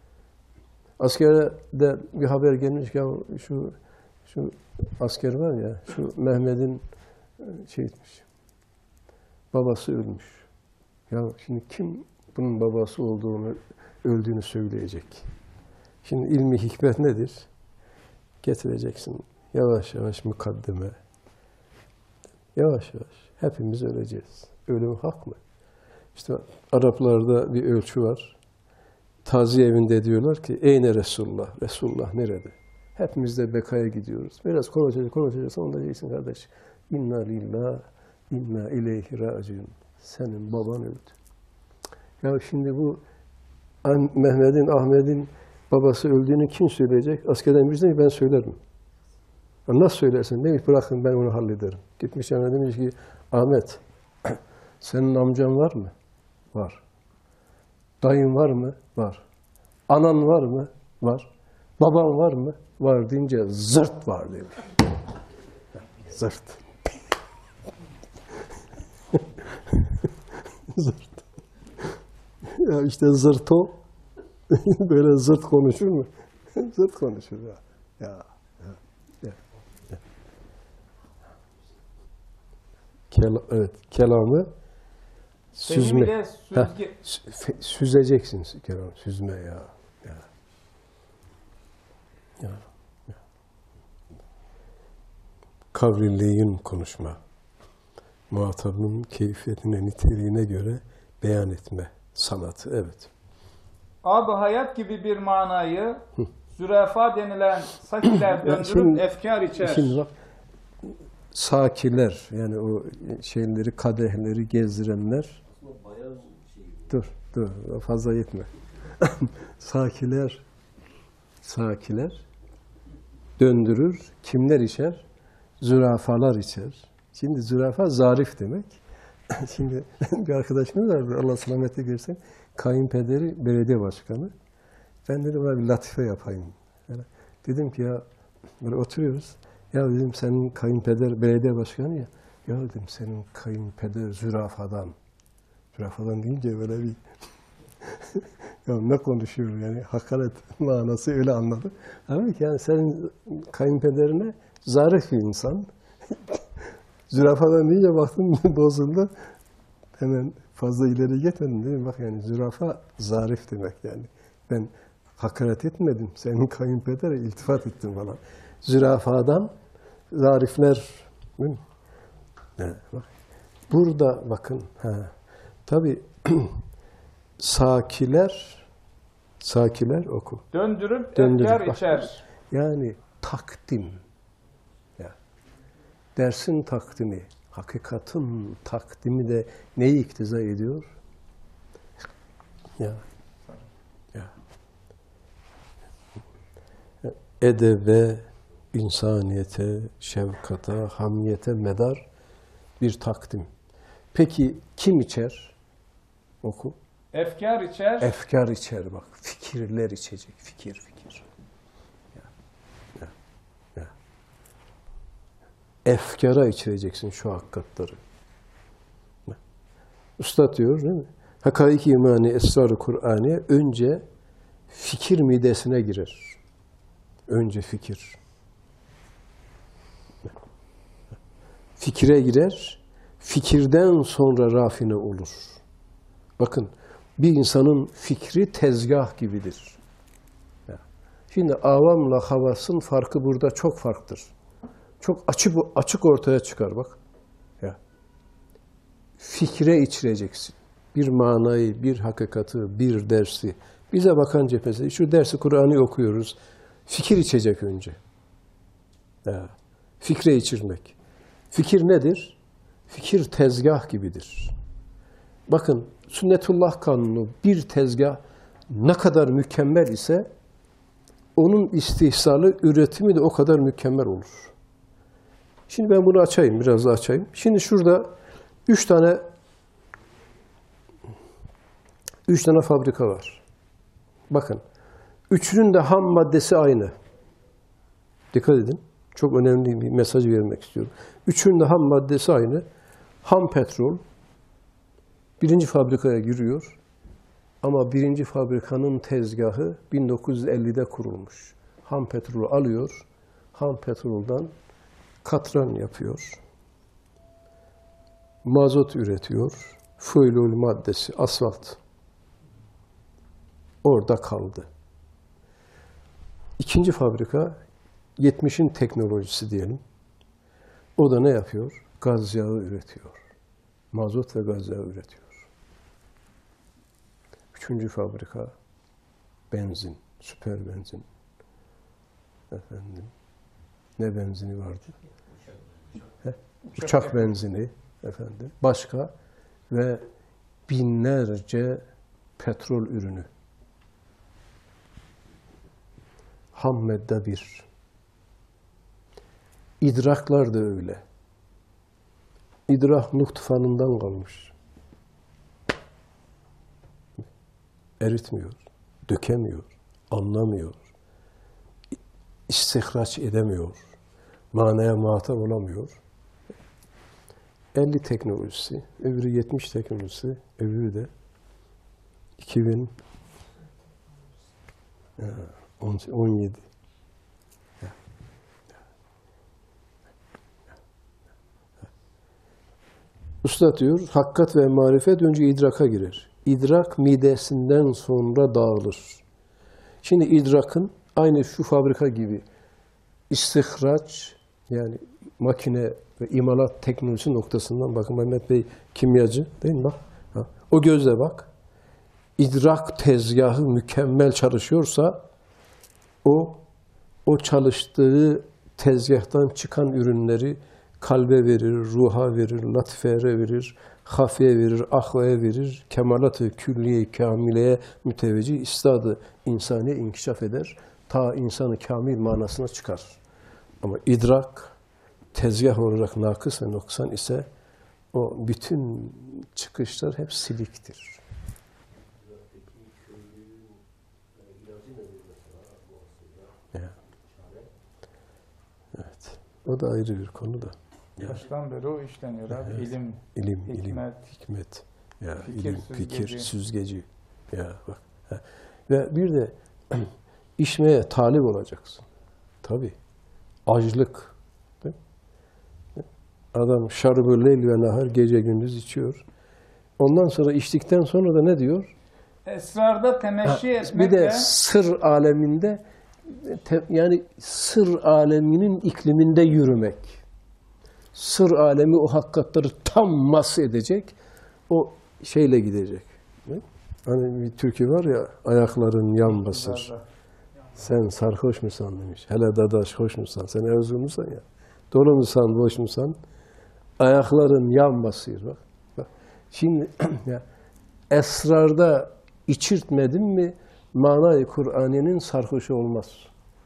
Askerde bir haber gelmiş, ya şu asker var ya, şu Mehmet'in etmiş, babası ölmüş. Ya şimdi kim bunun babası öldüğünü söyleyecek? Şimdi ilmi hikmet nedir? Getireceksin yavaş yavaş mukaddeme. Yavaş yavaş. Hepimiz öleceğiz. Ölüm hak mı? İşte Araplarda bir ölçü var. Taziye evinde diyorlar ki, eyne Resulullah? Resulullah nerede? Hepimiz de bekaya gidiyoruz. Biraz konuşacağız. Onda diyeceksin kardeş. İnna lillah, inna ileyhi raciun. Senin baban öldü. Ya şimdi bu Ahmet'in babası öldüğünü kim söyleyecek? Askerden birisi mi? Ben söylerim. Nasıl söylersin? Demiş, bırakın ben onu hallederim. Gitmiş yanına demiş ki, Ahmet, senin amcan var mı? Var. Dayın var mı? Var. Anan var mı? Var. Baban var mı? Var deyince zırt var demiş. Zırt. Zırt. Ya işte zırt o. Böyle zırt konuşur mu? Zırt konuşur ya. Ya. Evet, kelamı süzme. Fehimiyle Süzeceksin kelamı, süzme ya. Ya. Kavliliğin konuşma. Muhatabın keyfiyetine, niteliğine göre beyan etme sanatı, evet. Ab-ı hayat gibi bir manayı zürafa denilen sakiler döndürüp şimdi, efkar içer. Şimdi bak, sakiler, yani o şeyleri, kadehleri gezdirenler. Aslında bayağı şey. Dur, fazla gitme. Sakiler döndürür. Kimler içer? Zürafalar içer. Şimdi zürafa zarif demek. Şimdi bir arkadaşımız vardı, Allah selamet versin. Kayınpederi belediye başkanı. Ben dedim bir latife yapayım. Yani dedim ki ya böyle oturuyoruz. Ya dedim senin kayınpeder belediye başkanı ya. Ya dedim senin kayınpeder zürafadan. Zürafadan deyince böyle bir ya ne konuşuyor yani hakaret manası öyle anladım. Ama ki yani senin kayınpederine zarif bir insan. Zürafadan deyince baktım bozuldu. Hemen fazla ileri gitmedim dedim. Bak yani zürafa zarif demek yani. Ben hakaret etmedim. Senin kayınpedere iltifat ettim falan. Zürafadan zarifler. Değil mi? Evet, bak. Burada bakın. Tabii sakiler oku. Döndürüp efkar içer. Yani takdim. Ya. Dersin takdimi, hakikatin takdimi de neyi iktiza ediyor? Ya. Edebe, insaniyete, şefkata, hamiyete medar bir takdim. Peki kim içer? Oku. Efkar içer. Efkar içer bak. Fikirler içecek. Fikir. Ya. Efkara içireceksin şu hakikatları. Usta diyor değil mi? Hakaik imani esrar-ı Kur'an'ı önce fikir midesine girer. Önce fikir. Fikire girer. Fikirden sonra rafine olur. Bakın bir insanın fikri tezgah gibidir. Şimdi avamla havasın farkı burada çok farklıdır. Çok açık ortaya çıkar bak. Ya. Fikre içireceksin. Bir manayı, bir hakikati, bir dersi. Bize bakan cephesi. Şu dersi Kur'an'ı okuyoruz. Fikir içecek önce. Ya. Fikre içirmek. Fikir nedir? Fikir tezgah gibidir. Bakın sünnetullah kanunu bir tezgah ne kadar mükemmel ise onun istihsalı, üretimi de o kadar mükemmel olur. Şimdi ben bunu açayım, biraz daha açayım. Şimdi şurada üç tane fabrika var. Bakın, üçünün de ham maddesi aynı. Dikkat edin. Çok önemli bir mesaj vermek istiyorum. Üçünün de ham maddesi aynı. Ham petrol. Birinci fabrikaya giriyor. Ama birinci fabrikanın tezgahı 1950'de kurulmuş. Ham petrolü alıyor. Ham petrolden katran yapıyor. Mazot üretiyor. Fuelol maddesi, asfalt. Orada kaldı. İkinci fabrika 70'in teknolojisi diyelim. O da ne yapıyor? Gaz yağı üretiyor. Mazot ve gaz yağı üretiyor. Üçüncü fabrika benzin, süper benzin. Efendim, ne benzini vardı? Uçak benzini efendim. Başka ve binlerce petrol ürünü. Ham madde bir. İdraklar da öyle. İdrak Nuh tufanından kalmış. Eritmiyor, dökemiyor, anlamıyor, istihraç edemiyor, manaya muhatap olamıyor. 50 teknolojisi, öbürü 70 teknolojisi, öbürü de 17. Usta diyor, hakikat ve marifet önce idraka girer. İdrak midesinden sonra dağılır. Şimdi idrakın aynı şu fabrika gibi istihraç, yani makine ve imalat teknolojisi noktasından, bakın Mehmet Bey kimyacı değil mi? Bak. Ha. O gözle bak. İdrak tezgahı mükemmel çalışıyorsa o çalıştığı tezgahtan çıkan ürünleri kalbe verir, ruha verir, latifeye verir, hafiye verir, ahvaya verir, kemalat-ı külliye, kamileye müteveccih istadı insani inkişaf eder. Ta insanı kamil manasına çıkar. Ama idrak, tezgah olarak nakıs ve noksan ise o bütün çıkışlar hep siliktir. Evet. O da ayrı bir konu da. Baştan beri o işleniyor abi. Evet. İlim, İlim, hikmet. Ya, fikir, ilim, süzgeci. fikir, süzgeci. Ya bak. Ha. Ve bir de içmeye talip olacaksın. Tabii. Açlık. Değil mi? Adam şarbı leyl ve nahar, gece gündüz içiyor. Ondan sonra içtikten sonra da ne diyor? Esrarda temeşşi Bir etmekle de sır aleminde, yani sır aleminin ikliminde yürümek. Sır alemi o hakikatleri tam mas edecek, o şeyle gidecek. Hani bir türkü var ya, ayakların yan basır. Sen sarhoş musan demiş. Hele dadaş hoş musan? Sen Erzurum musan ya? Dolu musan, boş musan? Ayakların yan basıyor. Bak. Bak. Şimdi ya, esrarda içirtmedin mi manayı Kur'an'ın sarhoşu olmaz.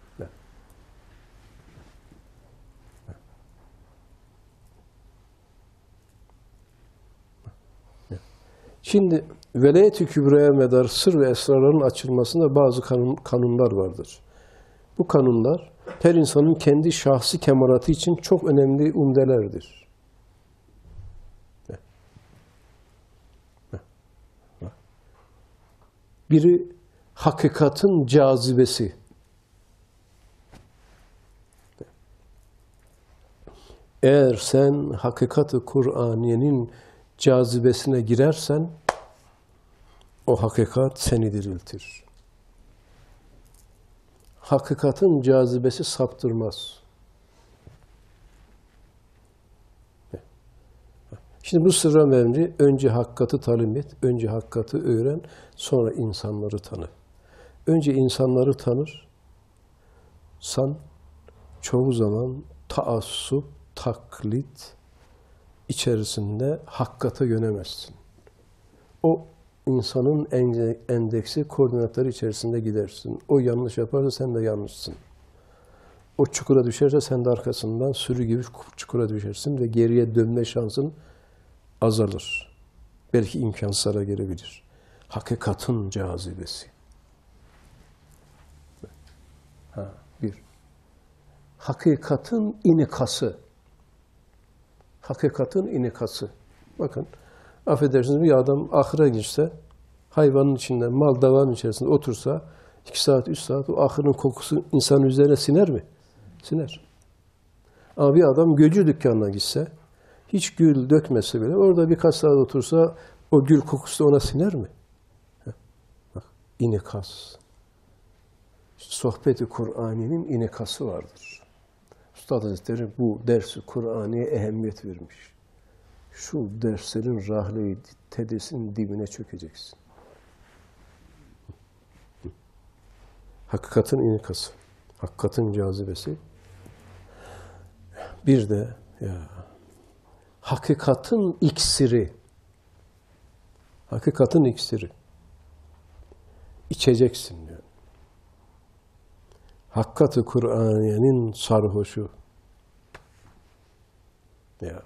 Şimdi velayet-i kübraya medar sır ve esrarların açılmasında bazı kanunlar vardır. Bu kanunlar her insanın kendi şahsi kemalatı için çok önemli umdelerdir. Biri hakikatin cazibesi. Eğer sen hakikat-ı Kur'aniyenin cazibesine girersen o hakikat seni diriltir. Hakikatin cazibesi saptırmaz. Şimdi bu sırra memri önce hakikati talim et, önce hakikati öğren, sonra insanları tanı. Önce insanları tanırsan çoğu zaman taassup, taklit içerisinde hakikate yönemezsin. O insanın endeksi, koordinatları içerisinde gidersin. O yanlış yaparsa sen de yanlışsın. O çukura düşerse sen de arkasından sürü gibi çukura düşersin ve geriye dönme şansın azalır. Belki imkansıza gelebilir. Hakikatin cazibesi. Bir. Hakikatin inikası. Hakikatin inikası. Bakın, affedersiniz, bir adam ahıra girse, hayvanın içinde, mal davanın içerisinde otursa, 2 saat, 3 saat o ahırın kokusu insanın üzerine siner mi? Siner. Ama bir adam gülcü dükkanına gitse, hiç gül dökmese bile, orada birkaç saat otursa, o gül kokusu ona siner mi? Bak, inikas. Sohbet-i Kur'an'ın inikası vardır. Üstad Hazretleri bu dersi Kur'an'a ehemmiyet vermiş. Şu derslerin rahleyi tedesinin dibine çökeceksin. Hakikatin inikası, hakikatin cazibesi. Bir de hakikatin iksiri. Hakikatin iksiri. İçeceksin diyor. Hakkat-ı Kur'aniyenin sarhoşu. Ya.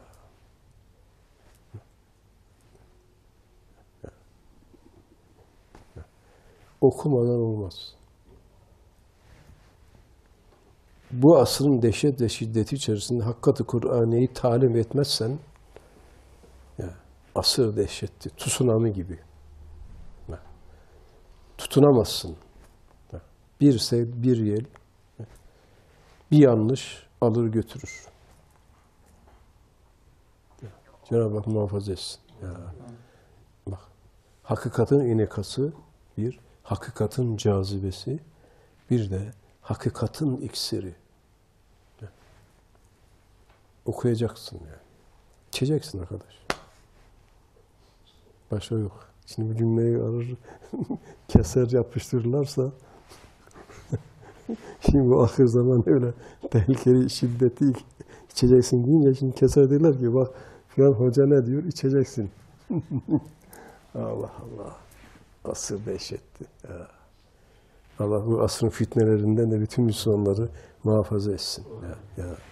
Okumadan olmaz. Bu asrın dehşet ve şiddeti içerisinde Hakkat-ı Kur'aniyeyi talim etmezsen ya, asır dehşetti. Tsunami gibi. Tutunamazsın. Bir sel, bir yel, bir yanlış alır götürür. Cenab-ı Hak muhafaza etsin. Ya. Bak, hakikatin inekası bir, hakikatin cazibesi, bir de hakikatin iksiri. Ya. Okuyacaksın yani. İçeceksin arkadaş. Başka yok. Şimdi bu cümleyi alır, keser yapıştırırlarsa şimdi bu ahir zaman öyle tehlikeli, şiddetli içeceksin deyince şimdi keser derler ki bak filan hoca ne diyor? İçeceksin. Allah Allah. Asır dehşetti. Ya. Allah bu asrın fitnelerinden de bütün Müslümanları muhafaza etsin. Ya. Ya.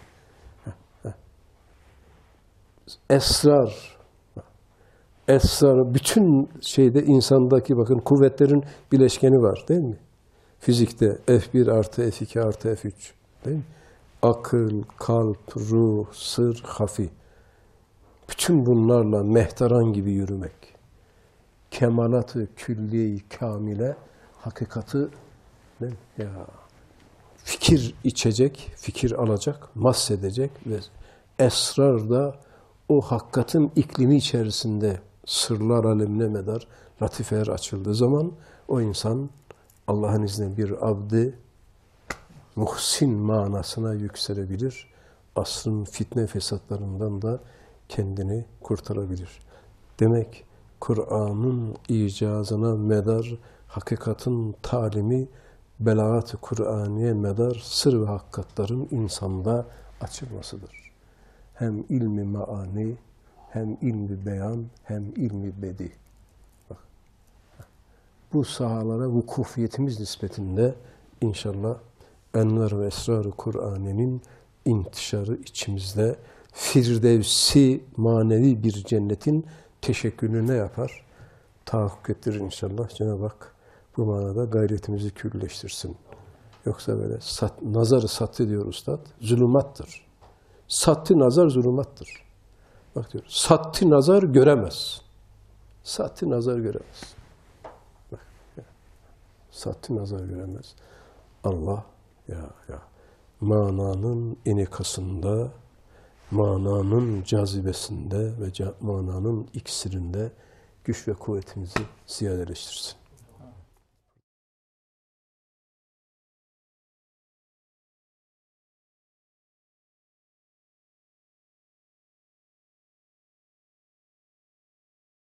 Esrar. Esrar, bütün şeyde insandaki bakın kuvvetlerin bileşkeni var değil mi? Fizikte F1 artı F2 artı F3 değil mi? Akıl, kalp, ruh, sır, hafi. Bütün bunlarla mehteran gibi yürümek. Kemalat-ı külliye-i kamile, hakikati değil mi? Ya. Fikir içecek, fikir alacak, mahsedecek ve esrar da o hakikatin iklimi içerisinde sırlar alemine medar latifeler açıldığı zaman o insan Allah'ın izniyle bir abdi muhsin manasına yükselebilir. Asrın fitne fesatlarından da kendini kurtarabilir. Demek Kur'an'ın icazına medar hakikatin talimi, belagat-ı Kur'aniye medar sır ve hakikatların insanda açılmasıdır. Hem ilmi maani, hem ilmi beyan, hem ilmi bedi. Bak. Bu sahalara vukufiyetimiz nispetinde inşallah envar ve esrar-ı Kur'an'ın intişarı içimizde firdevsi manevi bir cennetin teşekkülünü ne yapar? Tahakkuk ettirir inşallah. Cenab-ı Hak bu manada gayretimizi külleştirsin. Yoksa böyle nazarı sattı diyor Üstad, zulümattır. Sattı nazar zulümattır. Bak diyor, sattı nazar göremez. Sattı nazar göremez. Bak, sattı nazar göremez. Allah ya mananın inikasında, mananın cazibesinde ve mananın iksirinde güç ve kuvvetimizi ziyadeleştirsin.